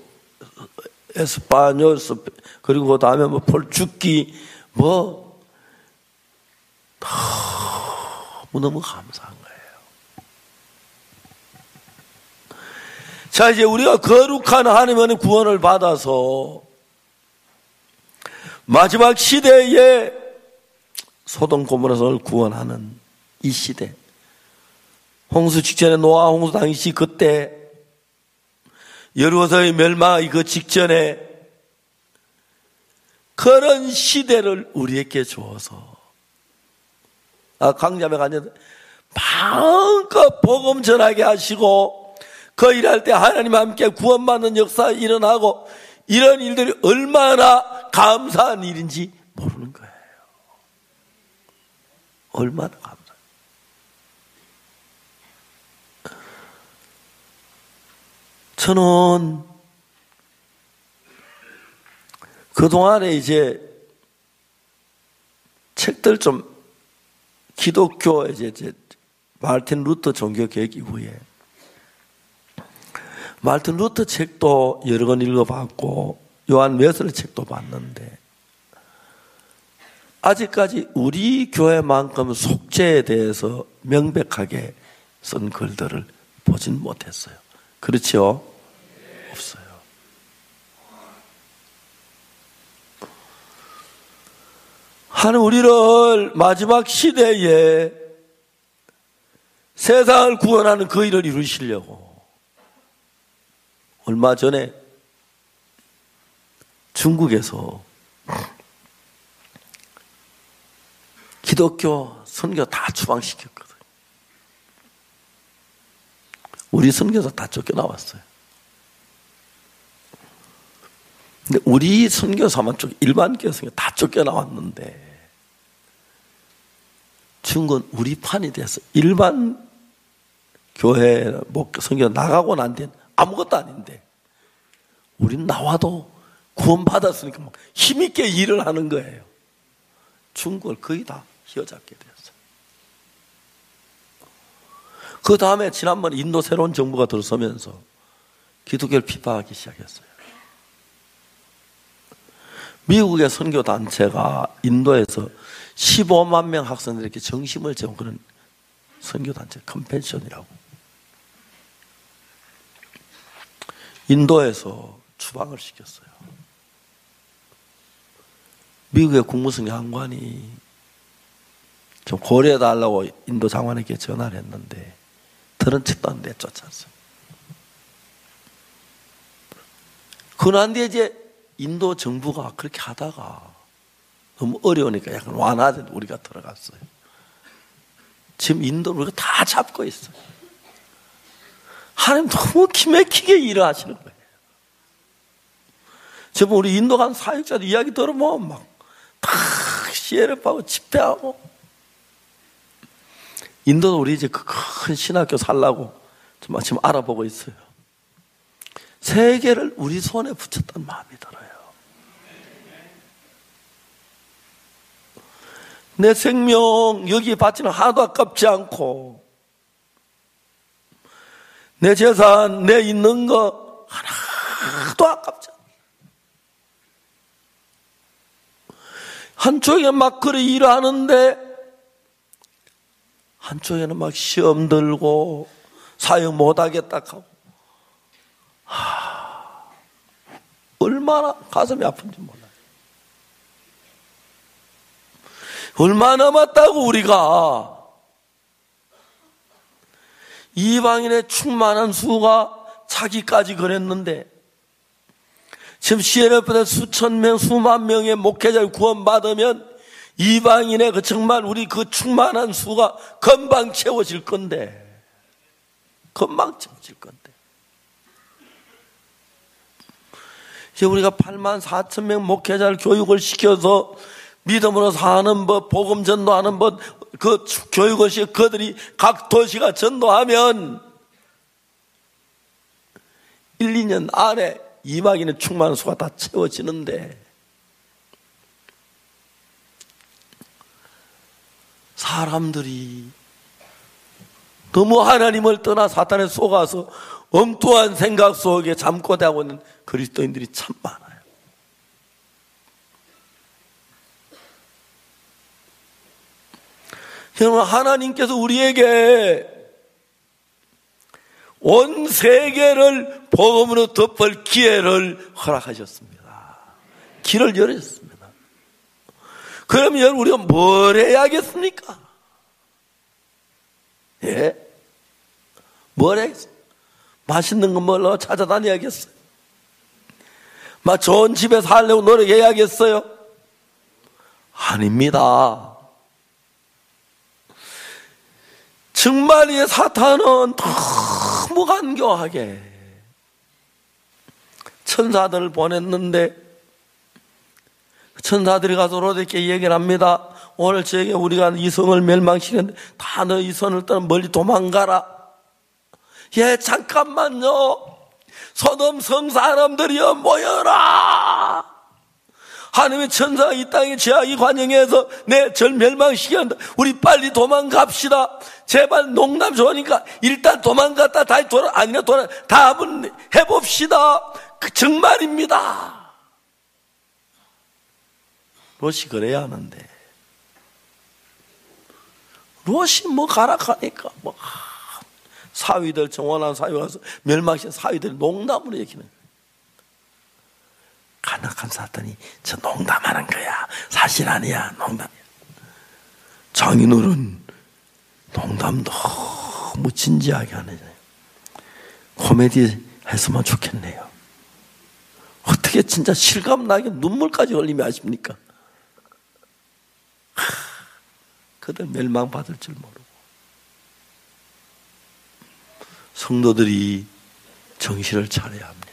에스파뇰, 그리고 그 다음에 뭐 폴주기 뭐 너무 감사한 거예요. 자, 이제 우리가 거룩한 하나님의 구원을 받아서 마지막 시대에 소돔 고모라를 구원하는 이 시대, 홍수 직전에 노아 홍수 당시 그때 여리고성의 멸망의 그 직전에 그런 시대를 우리에게 주어서 강자매 간절 마음껏 복음 전하게 하시고 그 일할 때 하나님 함께 구원받는 역사 일어나고 이런 일들이 얼마나 감사한 일인지 모르는 거예요. 얼마나 감사해요. 저는 그동안에 이제 책들 좀 기독교 이제 마르틴 루터 종교 개혁 이후에 마르틴 루터 책도 여러 권 읽어봤고 요한 웨슬리 책도 봤는데 아직까지 우리 교회만큼 속죄에 대해서 명백하게 쓴 글들을 보진 못했어요. 그렇죠? 없어요. 하나님 우리를 마지막 시대에 세상을 구원하는 그 일을 이루시려고 얼마 전에 중국에서 기독교 선교 다 추방시켰거든요. 우리 선교사 다 쫓겨나왔어요. 근데 우리 선교사만 일반 교회 선교 다 쫓겨나왔는데 중국은 우리 판이 돼서 일반 교회 선교 나가고 난 뒤엔 아무것도 아닌데 우린 나와도 구원받았으니까 막 힘있게 일을 하는 거예요. 중국을 거의 다 휘어잡게 되었어요. 그 다음에 지난번 인도 새로운 정부가 들어서면서 기독교를 비판하기 시작했어요. 미국의 선교단체가 인도에서 15만 명 학생들에게 정심을 재운 그런 선교단체 컨벤션이라고 인도에서 추방을 시켰어요. 미국의 국무성 장관이 좀 고려해달라고 인도 장관에게 전화를 했는데 들은 척도 안 내쫓았어요. 그난 뒤에 이제 인도 정부가 그렇게 하다가 너무 어려우니까 약간 완화된 우리가 들어갔어요. 지금 인도를 우리가 다 잡고 있어요. 하나님 너무 기맥히게 일을 하시는 거예요. 지금 우리 인도 간 사역자들 이야기 들어보면 막 다 CLF하고 집회하고 인도도 우리 이제 그 큰 신학교 살라고 지금 알아보고 있어요. 세계를 우리 손에 붙였다는 마음이 들어요. 내 생명 여기 바치는 하나도 아깝지 않고 내 재산, 내 있는 거 하나도 아깝지 않아. 한쪽에 막 그래 일하는데 한쪽에는 막 시험 들고 사역 못하겠다 하고 얼마나 가슴이 아픈지 몰라요. 얼마 남았다고 우리가 이방인의 충만한 수가 차기까지 그랬는데 지금 CNF에 수천 명, 수만 명의 목회자를 구원받으면 이방인의 그 정말 우리 그 충만한 수가 금방 채워질 건데 금방 채워질 건데 이제 우리가 8만 4천 명 목회자를 교육을 시켜서 믿음으로 사는 법, 복음 전도하는 법, 그 교육을 시켜 그들이 각 도시가 전도하면 1, 2년 안에 이방인의 충만한 수가 다 채워지는데 사람들이 너무 하나님을 떠나 사탄에 속아서 엉뚱한 생각 속에 잠꼬대하고 있는 그리스도인들이 참 많아요. 여러분, 하나님께서 우리에게 온 세계를 복음으로 덮을 기회를 허락하셨습니다. 길을 열으셨습니다. 그러면 우리가 뭘 해야겠습니까? 예? 뭘 해야겠어요? 맛있는 거 먹으려고 찾아다녀야겠어요? 막 좋은 집에 살려고 노력해야겠어요? 아닙니다. 정말 이 사탄은 너무 간교하게 천사들을 보냈는데 천사들이 가서 롯에게 얘기를 합니다. 오늘 저에게 우리가 이 성을 멸망시켰는데 다 너 이 성을 떠나 멀리 도망가라. 예, 잠깐만요. 소돔 성 사람들이여 모여라. 하나님의 천사가 이 땅에 죄악이 관영해서 내 절 멸망시켰는데 우리 빨리 도망갑시다. 제발 농담 좋으니까 일단 도망갔다 다시 아니면 다 한번 해봅시다. 정말입니다. 롯이 그래야 하는데 롯이 뭐 가라 하니까 뭐 사위들 정원한 사위 와서 멸망시킨 사위들이 농담으로 얘기는 거예요. 간악한 사탄이 저 농담하는 거야. 사실 아니야. 농담이야. 장인어른 농담 너무 진지하게 하네. 코미디 했으면 좋겠네요. 어떻게 진짜 실감나게 눈물까지 흘리며 하십니까? 그들 멸망받을 줄 모르고. 성도들이 정신을 차려야 합니다.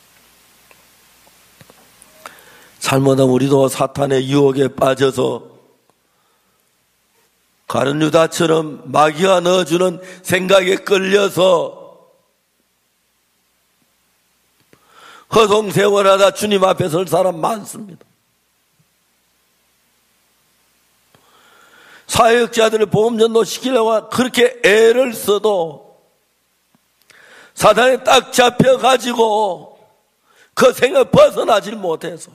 잘못하면 우리도 사탄의 유혹에 빠져서 가룟 유다처럼 마귀가 넣어주는 생각에 끌려서 허송세월하다 주님 앞에 설 사람 많습니다. 사역자들을 보험전도 시키려고 그렇게 애를 써도 사탄에 딱 잡혀가지고 그 생각 벗어나질 못해서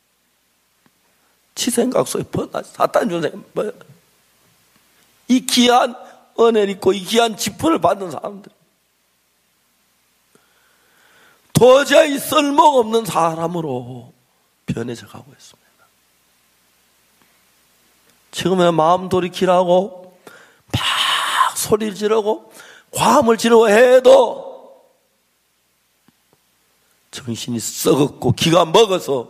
지 생각 속에 벗어나지. 사탄 준 생각 이 귀한 은혜를 입고 이 귀한 직분을 받는 사람들 도저히 쓸모가 없는 사람으로 변해져 가고 있습니다. 지금은 마음 돌이키라고 막 소리를 지르고 과음을 지르고 해도 정신이 썩었고 기가 먹어서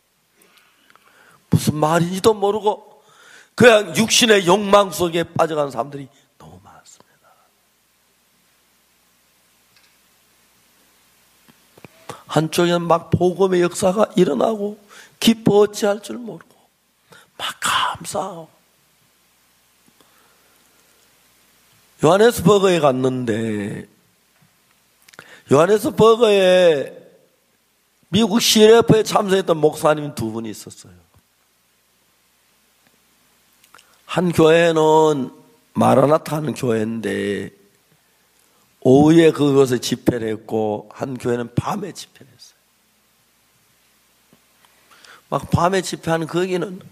무슨 말인지도 모르고 그냥 육신의 욕망 속에 빠져가는 사람들이 너무 많습니다. 한쪽에는 막 복음의 역사가 일어나고 기뻐 어찌할 줄 모르고 막 감사하고. 요하네스버그에 갔는데 요하네스버그에 미국 CLF에 참석했던 목사님 두 분이 있었어요. 한 교회는 마라나타 하는 교회인데 오후에 그곳에 집회를 했고 한 교회는 밤에 집회를 했어요. 막 밤에 집회하는 거기는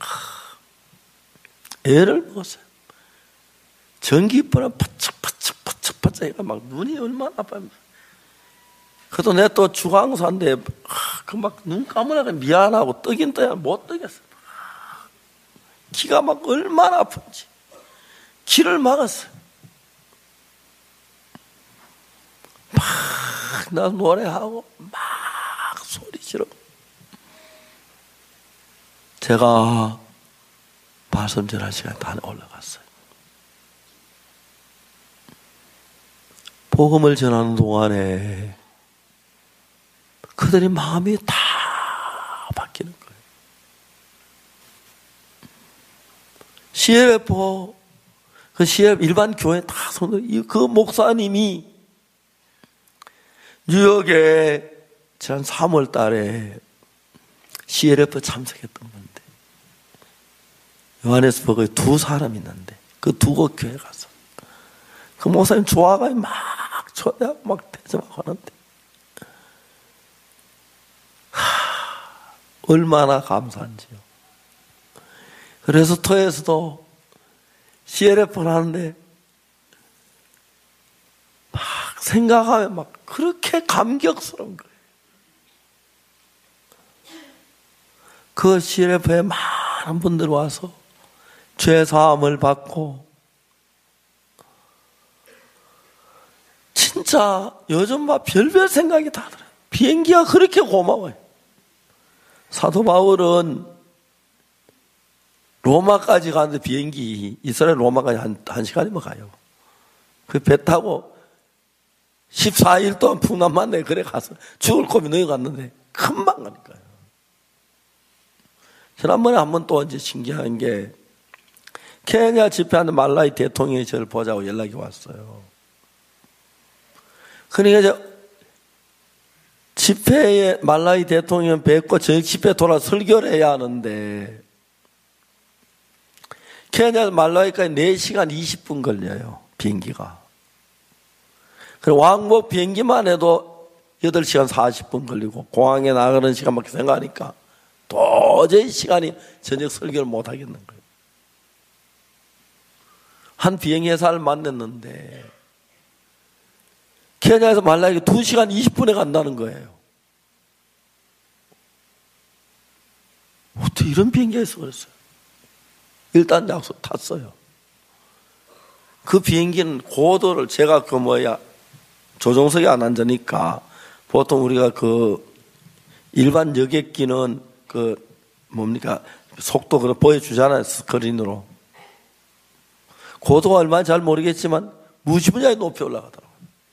애를 먹었어요. 전기불은 파짝파짝파짝파짝 막 눈이 얼마나 아파요. 그래도 내가 또 주광사인데 그 막 눈 감으라고 미안하고 뜨긴 떠야 못 뜨겠어. 기가 막 얼마나 아픈지 길을 막았어요. 막 나 노래하고 막 소리 지르고 제가 말씀 전할 시간에 다 올라갔어요. 복음을 전하는 동안에 그들의 마음이 다 바뀌는 거예요. CLF, 그 CLF 일반 교회 다 손을, 그 목사님이 뉴욕에 지난 3월 달에 CLF 참석했던 건데, 요하네스버그에 두 사람 있는데, 그 두 곳 교회 가서, 그 목사님 좋아가 막 초대하고 막 대접하고 하는데, 얼마나 감사한지요. 그래서 터에서도 CLF를 하는데 막 생각하면 막 그렇게 감격스러운 거예요. 그 CLF에 많은 분들 와서 죄사함을 받고, 진짜 요즘 막 별별 생각이 다 들어요. 비행기가 그렇게 고마워요. 사도 바울은 로마까지 가는데 비행기, 이스라엘 로마까지 한 시간이면 가요. 그 배 타고 14일 동안 풍남만에 그래 가서 죽을 고비 넘어갔는데 금방 가니까요. 지난번에 한번 또 이제 신기한 게, 케냐 집회하는 말라이 대통령이 저를 보자고 연락이 왔어요. 그러니까 이제 집회에 말라이 대통령 뵙고 저녁 집회 돌아 설교를 해야 하는데, 케냐 말라이까지 4시간 20분 걸려요, 비행기가. 그리고 왕복 비행기만 해도 8시간 40분 걸리고, 공항에 나가는 시간밖에 생각하니까 도저히 시간이 저녁 설교를 못 하겠는 거예요. 한 비행회사를 만났는데 케냐에서 말라이가 2시간 20분에 간다는 거예요. 어떻게 이런 비행기가 있어 그랬어요. 일단 약속 탔어요. 그 비행기는 고도를, 제가 조종석에 안 앉으니까 보통 우리가 일반 여객기는 속도 보여주잖아요, 스크린으로. 고도가 얼마나 잘 모르겠지만 무지무지하게 높이 올라가더라고요.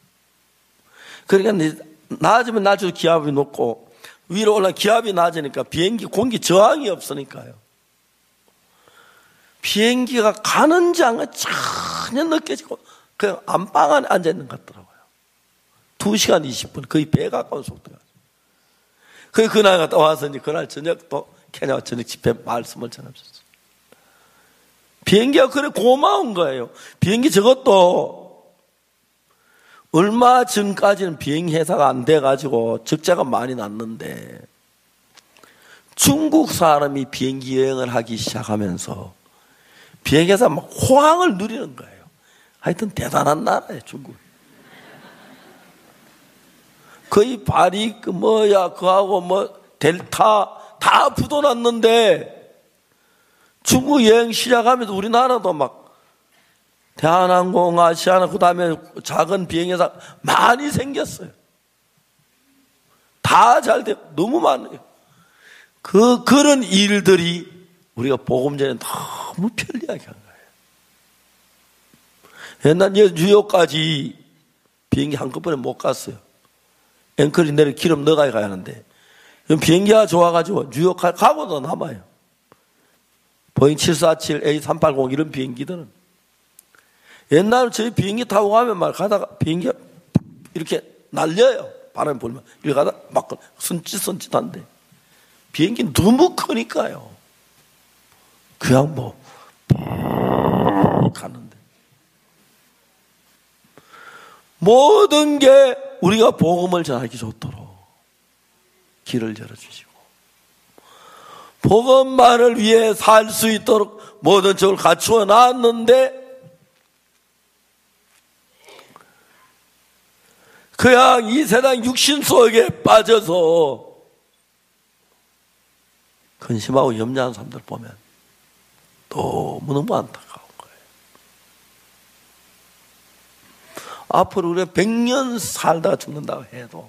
그러니까 낮으면 낮을수록 기압이 높고, 위로 올라 기압이 낮으니까 비행기 공기 저항이 없으니까요. 비행기가 가는지 안 가는지 전혀 느껴지고 그냥 안방 안에 앉아있는 것 같더라고요. 2시간 20분, 거의 배 가까운 속도가. 그날 갔다 와서 이제 그날 저녁 또 케냐 저녁 집회 말씀을 전하셨어요. 비행기가 그래 고마운 거예요. 비행기 저것도 얼마 전까지는 비행 회사가 안 돼가지고 적자가 많이 났는데, 중국 사람이 비행기 여행을 하기 시작하면서 비행회사 막 호황을 누리는 거예요. 하여튼 대단한 나라예요, 중국. 거의 파리 그하고 델타 다 부도났는데, 중국 여행 시작하면서 우리나라도 막 대한항공, 아시아나 그 다음에 작은 비행회사 많이 생겼어요. 다 잘 돼요. 너무 많아요. 그런 일들이 우리가 복음 전에 너무 편리하게 한 거예요. 옛날 뉴욕까지 비행기 한꺼번에 못 갔어요. 앵커리 내려 기름 넣어가야 하는데, 비행기가 좋아가지고 뉴욕 가고도 남아요. 보잉 747, A380 이런 비행기들은. 옛날에 저희 비행기 타고 가면 가다가 비행기가 이렇게 날려요. 바람이 불면. 이렇게 가다가 막 선짓선짓한데, 비행기는 너무 크니까요. 그냥 가는데. 모든 게 우리가 복음을 전하기 좋도록 길을 열어주시고, 복음만을 위해 살 수 있도록 모든 적을 갖추어 놨는데, 그냥 이 세상 육신 속에 빠져서 근심하고 염려하는 사람들 보면 너무너무 안타까운 거예요. 앞으로 우리가 100년 살다가 죽는다고 해도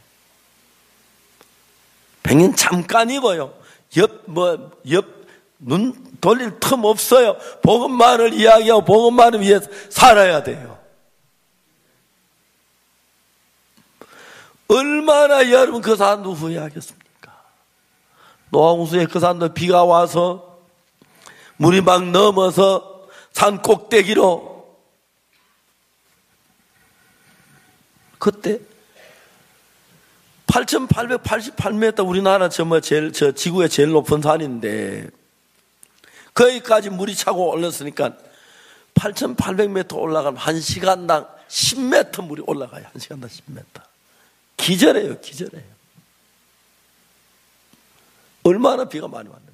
100년 잠깐이고요. 눈 돌릴 틈 없어요. 복음만을 이야기하고 복음만을 위해 살아야 돼요. 얼마나 여러분 그 사람도 후회하겠습니까? 노홍수에 그 사람도 비가 와서 물이 막 넘어서 산 꼭대기로, 그때 8,888m, 우리나라 저 지구의 제일 높은 산인데 거기까지 물이 차고 올랐으니까 8,800m 올라가면 1시간당 10m 물이 올라가요. 1시간당 10m. 기절해요, 기절해요. 얼마나 비가 많이 왔는지.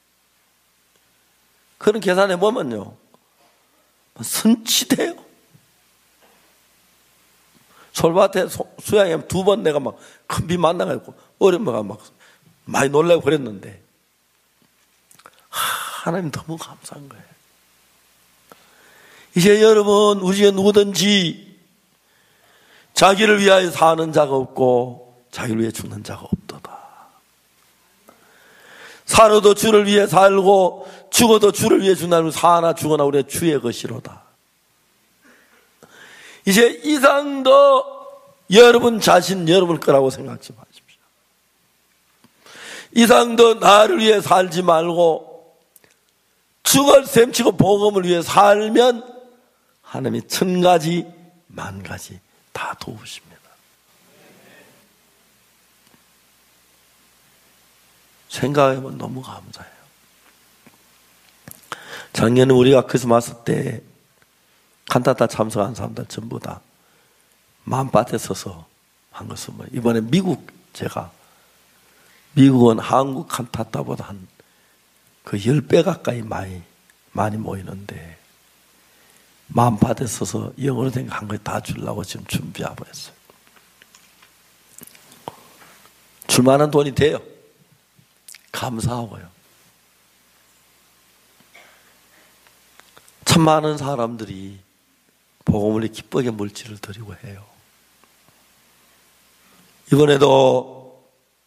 그런 계산해 보면요, 선치돼요. 솔밭에 수양에 2번 내가 막 큰 비 만나가지고 어려움가 막 많이 놀라고 그랬는데, 하나님 너무 감사한 거예요. 이제 여러분, 우리 중에 누구든지 자기를 위하여 사는 자가 없고 자기를 위해 죽는 자가 없도다. 살아도 주를 위해 살고 죽어도 주를 위해 죽나니 사나 죽어나 우리의 주의 것이로다. 이제 이상도 여러분 자신 여러분 거라고 생각하지 마십시오. 이상도 나를 위해 살지 말고 죽을 셈치고 복음을 위해 살면 하나님이 1000가지 만가지 다 도우십니다. 생각해보면 너무 감사해요. 작년에 우리가 크리스마스 때 칸타타 참석한 사람들 전부 다 마음밭에 서서 한 것은 뭐 이번에 미국은 한국 칸타타보다 한 그 10배 가까이 많이 모이는데 마음밭에 서서 영어로 된 거 한 거 다 주려고 지금 준비하고 있어요. 줄 만한 돈이 돼요. 감사하고요. 참 많은 사람들이 복음을 기쁘게 물질을 드리고 해요. 이번에도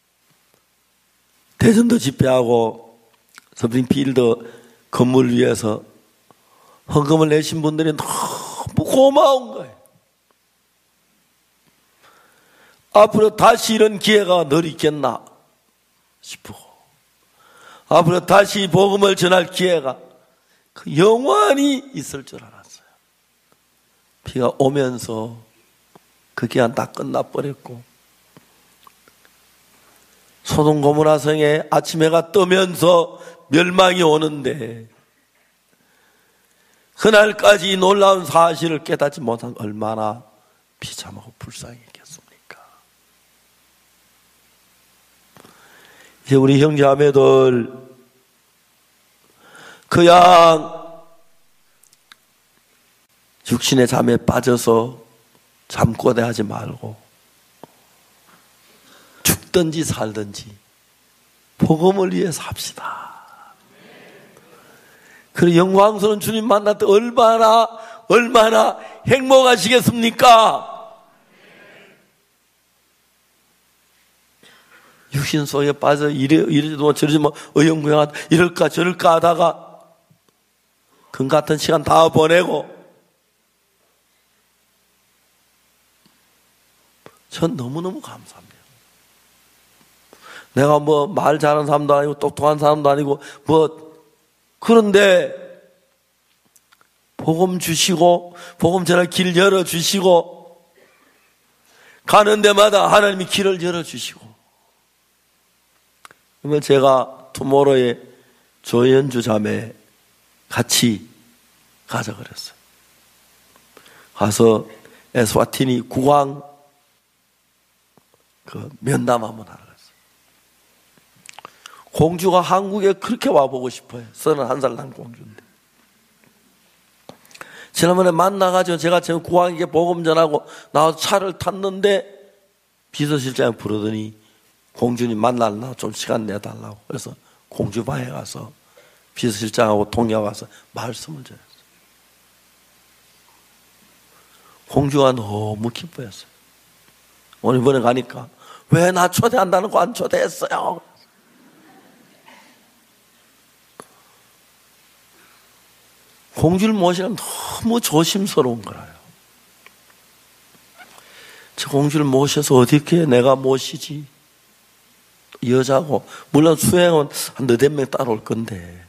대전도 집회하고 서빙필드 건물 위해서 헌금을 내신 분들이 너무 고마운 거예요. 앞으로 다시 이런 기회가 늘 있겠나 싶고, 앞으로 다시 복음을 전할 기회가 영원히 있을 줄 알았어요. 비가 오면서 그 기간 다 끝나버렸고, 소돔 고모라 성에 아침 해가 뜨면서 멸망이 오는데 그날까지 놀라운 사실을 깨닫지 못한 얼마나 비참하고 불쌍했겠습니까? 이제 우리 형제자매들 그냥 육신의 잠에 빠져서 잠꼬대하지 말고 죽든지 살든지 복음을 위해 삽시다. 그리고 영광스러운 주님 만날 때 얼마나 행복하시겠습니까? 육신 속에 빠져 이러지도 저러지 뭐 어영부영하다 이럴까 저럴까 하다가 금 같은 시간 다 보내고, 전 너무너무 감사합니다. 내가 뭐 말 잘하는 사람도 아니고 똑똑한 사람도 아니고 그런데 복음 주시고 복음 전할 길 열어주시고 가는 데마다 하나님이 길을 열어주시고, 그러면 제가 투모로우에 조연주 자매 같이 가자 그랬어요. 가서 에스와티니 국왕 그 면담 한번 하러 갔어요. 공주가 한국에 그렇게 와보고 싶어요. 31살 난 공주인데. 지난번에 만나가지고 제가 지금 국왕에게 복음 전하고 나와서 차를 탔는데 비서실장이 부르더니 공주님 만날라 좀 시간 내달라고. 그래서 공주 방에 가서 비서실장하고 통역하고 가서 말씀을 전했어요. 공주가 너무 기뻐했어요. 오늘 이번에 가니까 왜 나 초대한다는 거 안 초대했어요? 공주를 모시면 너무 조심스러운 거라요. 저 공주를 모셔서 어떻게 내가 모시지? 여자고, 물론 수행은 한 4-5명 따라올 건데.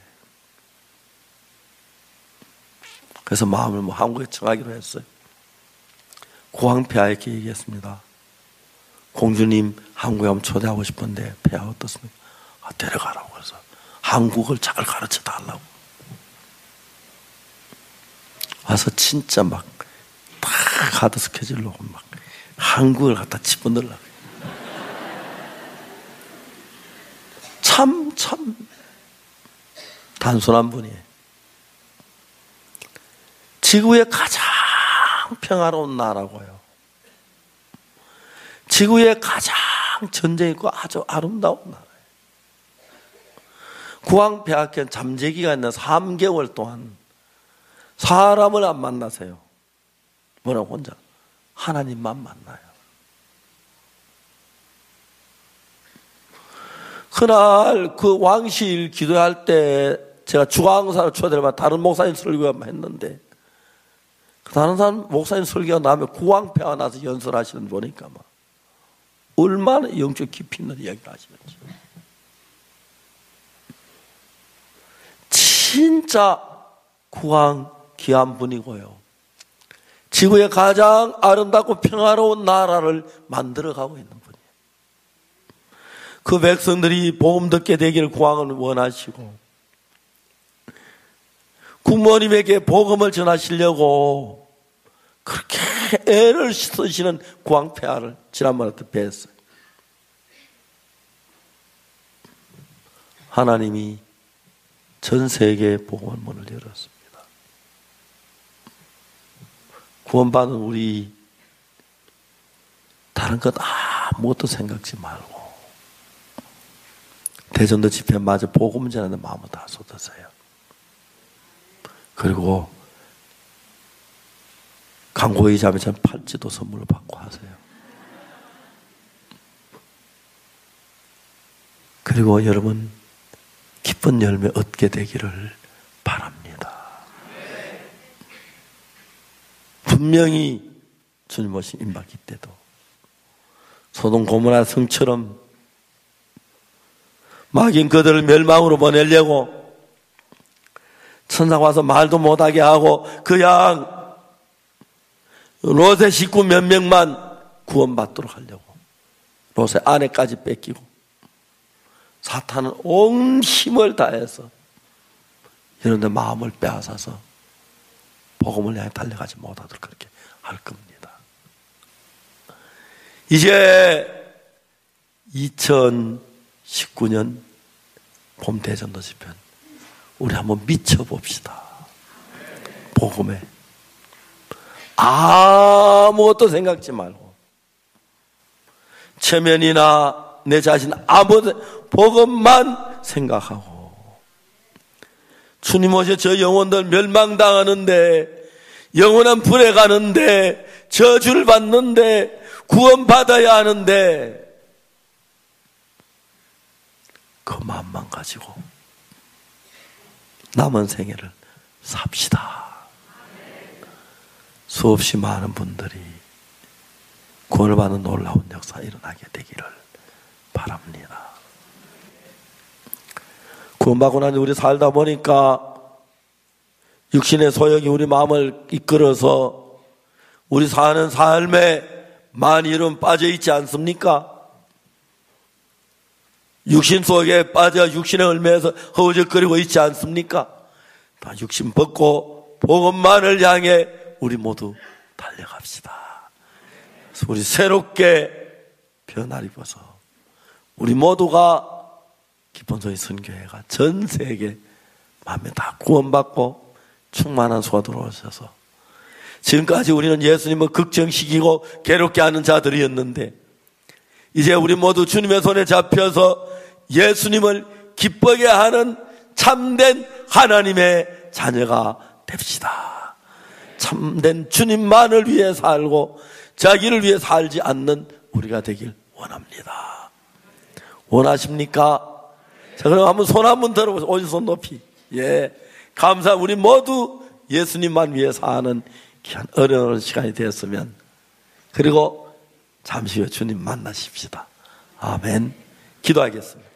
그래서 마음을 한국에 청하기로 했어요. 고왕폐하에게 얘기했습니다. 공주님 한국에 한번 초대하고 싶은데 폐하 어떻습니까? 데려가라고 해서 한국을 잘 가르쳐 달라고. 와서 진짜 막 하드 스케줄로 막 한국을 갖다 집어넣으려고. 참 단순한 분이에요. 지구의 가장 평화로운 나라고요. 지구의 가장 전쟁 있고 아주 아름다운 나라예요. 구왕폐하께는 잠재기가 있는 3개월 동안 사람을 안 만나세요. 뭐라고 혼자 하나님만 만나요. 그날 그 왕실 기도할 때 제가 주강사로 초대를 다른 목사님 설교만 했는데 다른 사람 목사님 설교가 나면 구왕패가 나서 연설하시는 보니까 막 얼마나 영적 깊이 있는 이야기를 하시는지. 진짜 구왕 귀한 분이고요. 지구의 가장 아름답고 평화로운 나라를 만들어가고 있는 분이에요. 그 백성들이 복음 듣게 되기를 구왕을 원하시고 부모님에게 복음을 전하시려고 그렇게 애를 쓰시는 구왕폐하를 지난번에 뵀어요. 하나님이 전 세계에 복음의 문을 열었습니다. 구원받은 우리 다른 것 아무것도 생각지 말고 대전도 집회 맞아 복음 전하는 마음을 다 쏟으세요. 그리고 강고의 자매처럼 팔찌도 선물로 받고 하세요. 그리고 여러분 기쁜 열매 얻게 되기를 바랍니다. 분명히 주님 오신 임박기 때도 소돔 고모라 성처럼 막인 그들을 멸망으로 보내려고 천사가 와서 말도 못하게 하고 그냥 롯의 식구 몇 명만 구원받도록 하려고 롯의 아내까지 뺏기고 사탄은 온 힘을 다해서 이런데 마음을 빼앗아서 복음을 향해 달려가지 못하도록 그렇게 할 겁니다. 이제 2019년 봄 대전도 집회 우리 한번 미쳐봅시다. 복음에 아무것도 생각지 말고 체면이나 내 자신 아무것도 복음만 생각하고 주님 오셔 저 영혼들 멸망당하는데 영원한 불에 가는데 저주를 받는데 구원받아야 하는데 그 마음만 가지고 남은 생애를 삽시다. 수없이 많은 분들이 구원을 받는 놀라운 역사 일어나게 되기를 바랍니다. 구원받고 나니 우리 살다 보니까 육신의 소욕이 우리 마음을 이끌어서 우리 사는 삶에 많이 이름 빠져 있지 않습니까? 육신 속에 빠져 육신의 얼매에서 허우적거리고 있지 않습니까? 다 육신 벗고 복음만을 향해 우리 모두 달려갑시다. 그래서 우리 새롭게 변화를 입어서 우리 모두가 기쁜 소리 선교회가 전 세계 마음에 다 구원받고 충만한 수가 들어오셔서 지금까지 우리는 예수님을 걱정시키고 괴롭게 하는 자들이었는데 이제 우리 모두 주님의 손에 잡혀서 예수님을 기쁘게 하는 참된 하나님의 자녀가 됩시다. 참된 주님만을 위해 살고 자기를 위해 살지 않는 우리가 되길 원합니다. 원하십니까? 자, 그럼 한번 손 한번 들어보세요. 오른손 높이. 예. 감사. 우리 모두 예수님만 위해 사는 귀한 어려운 시간이 되었으면 그리고 잠시 후에 주님 만나십시다. 아멘. 기도하겠습니다.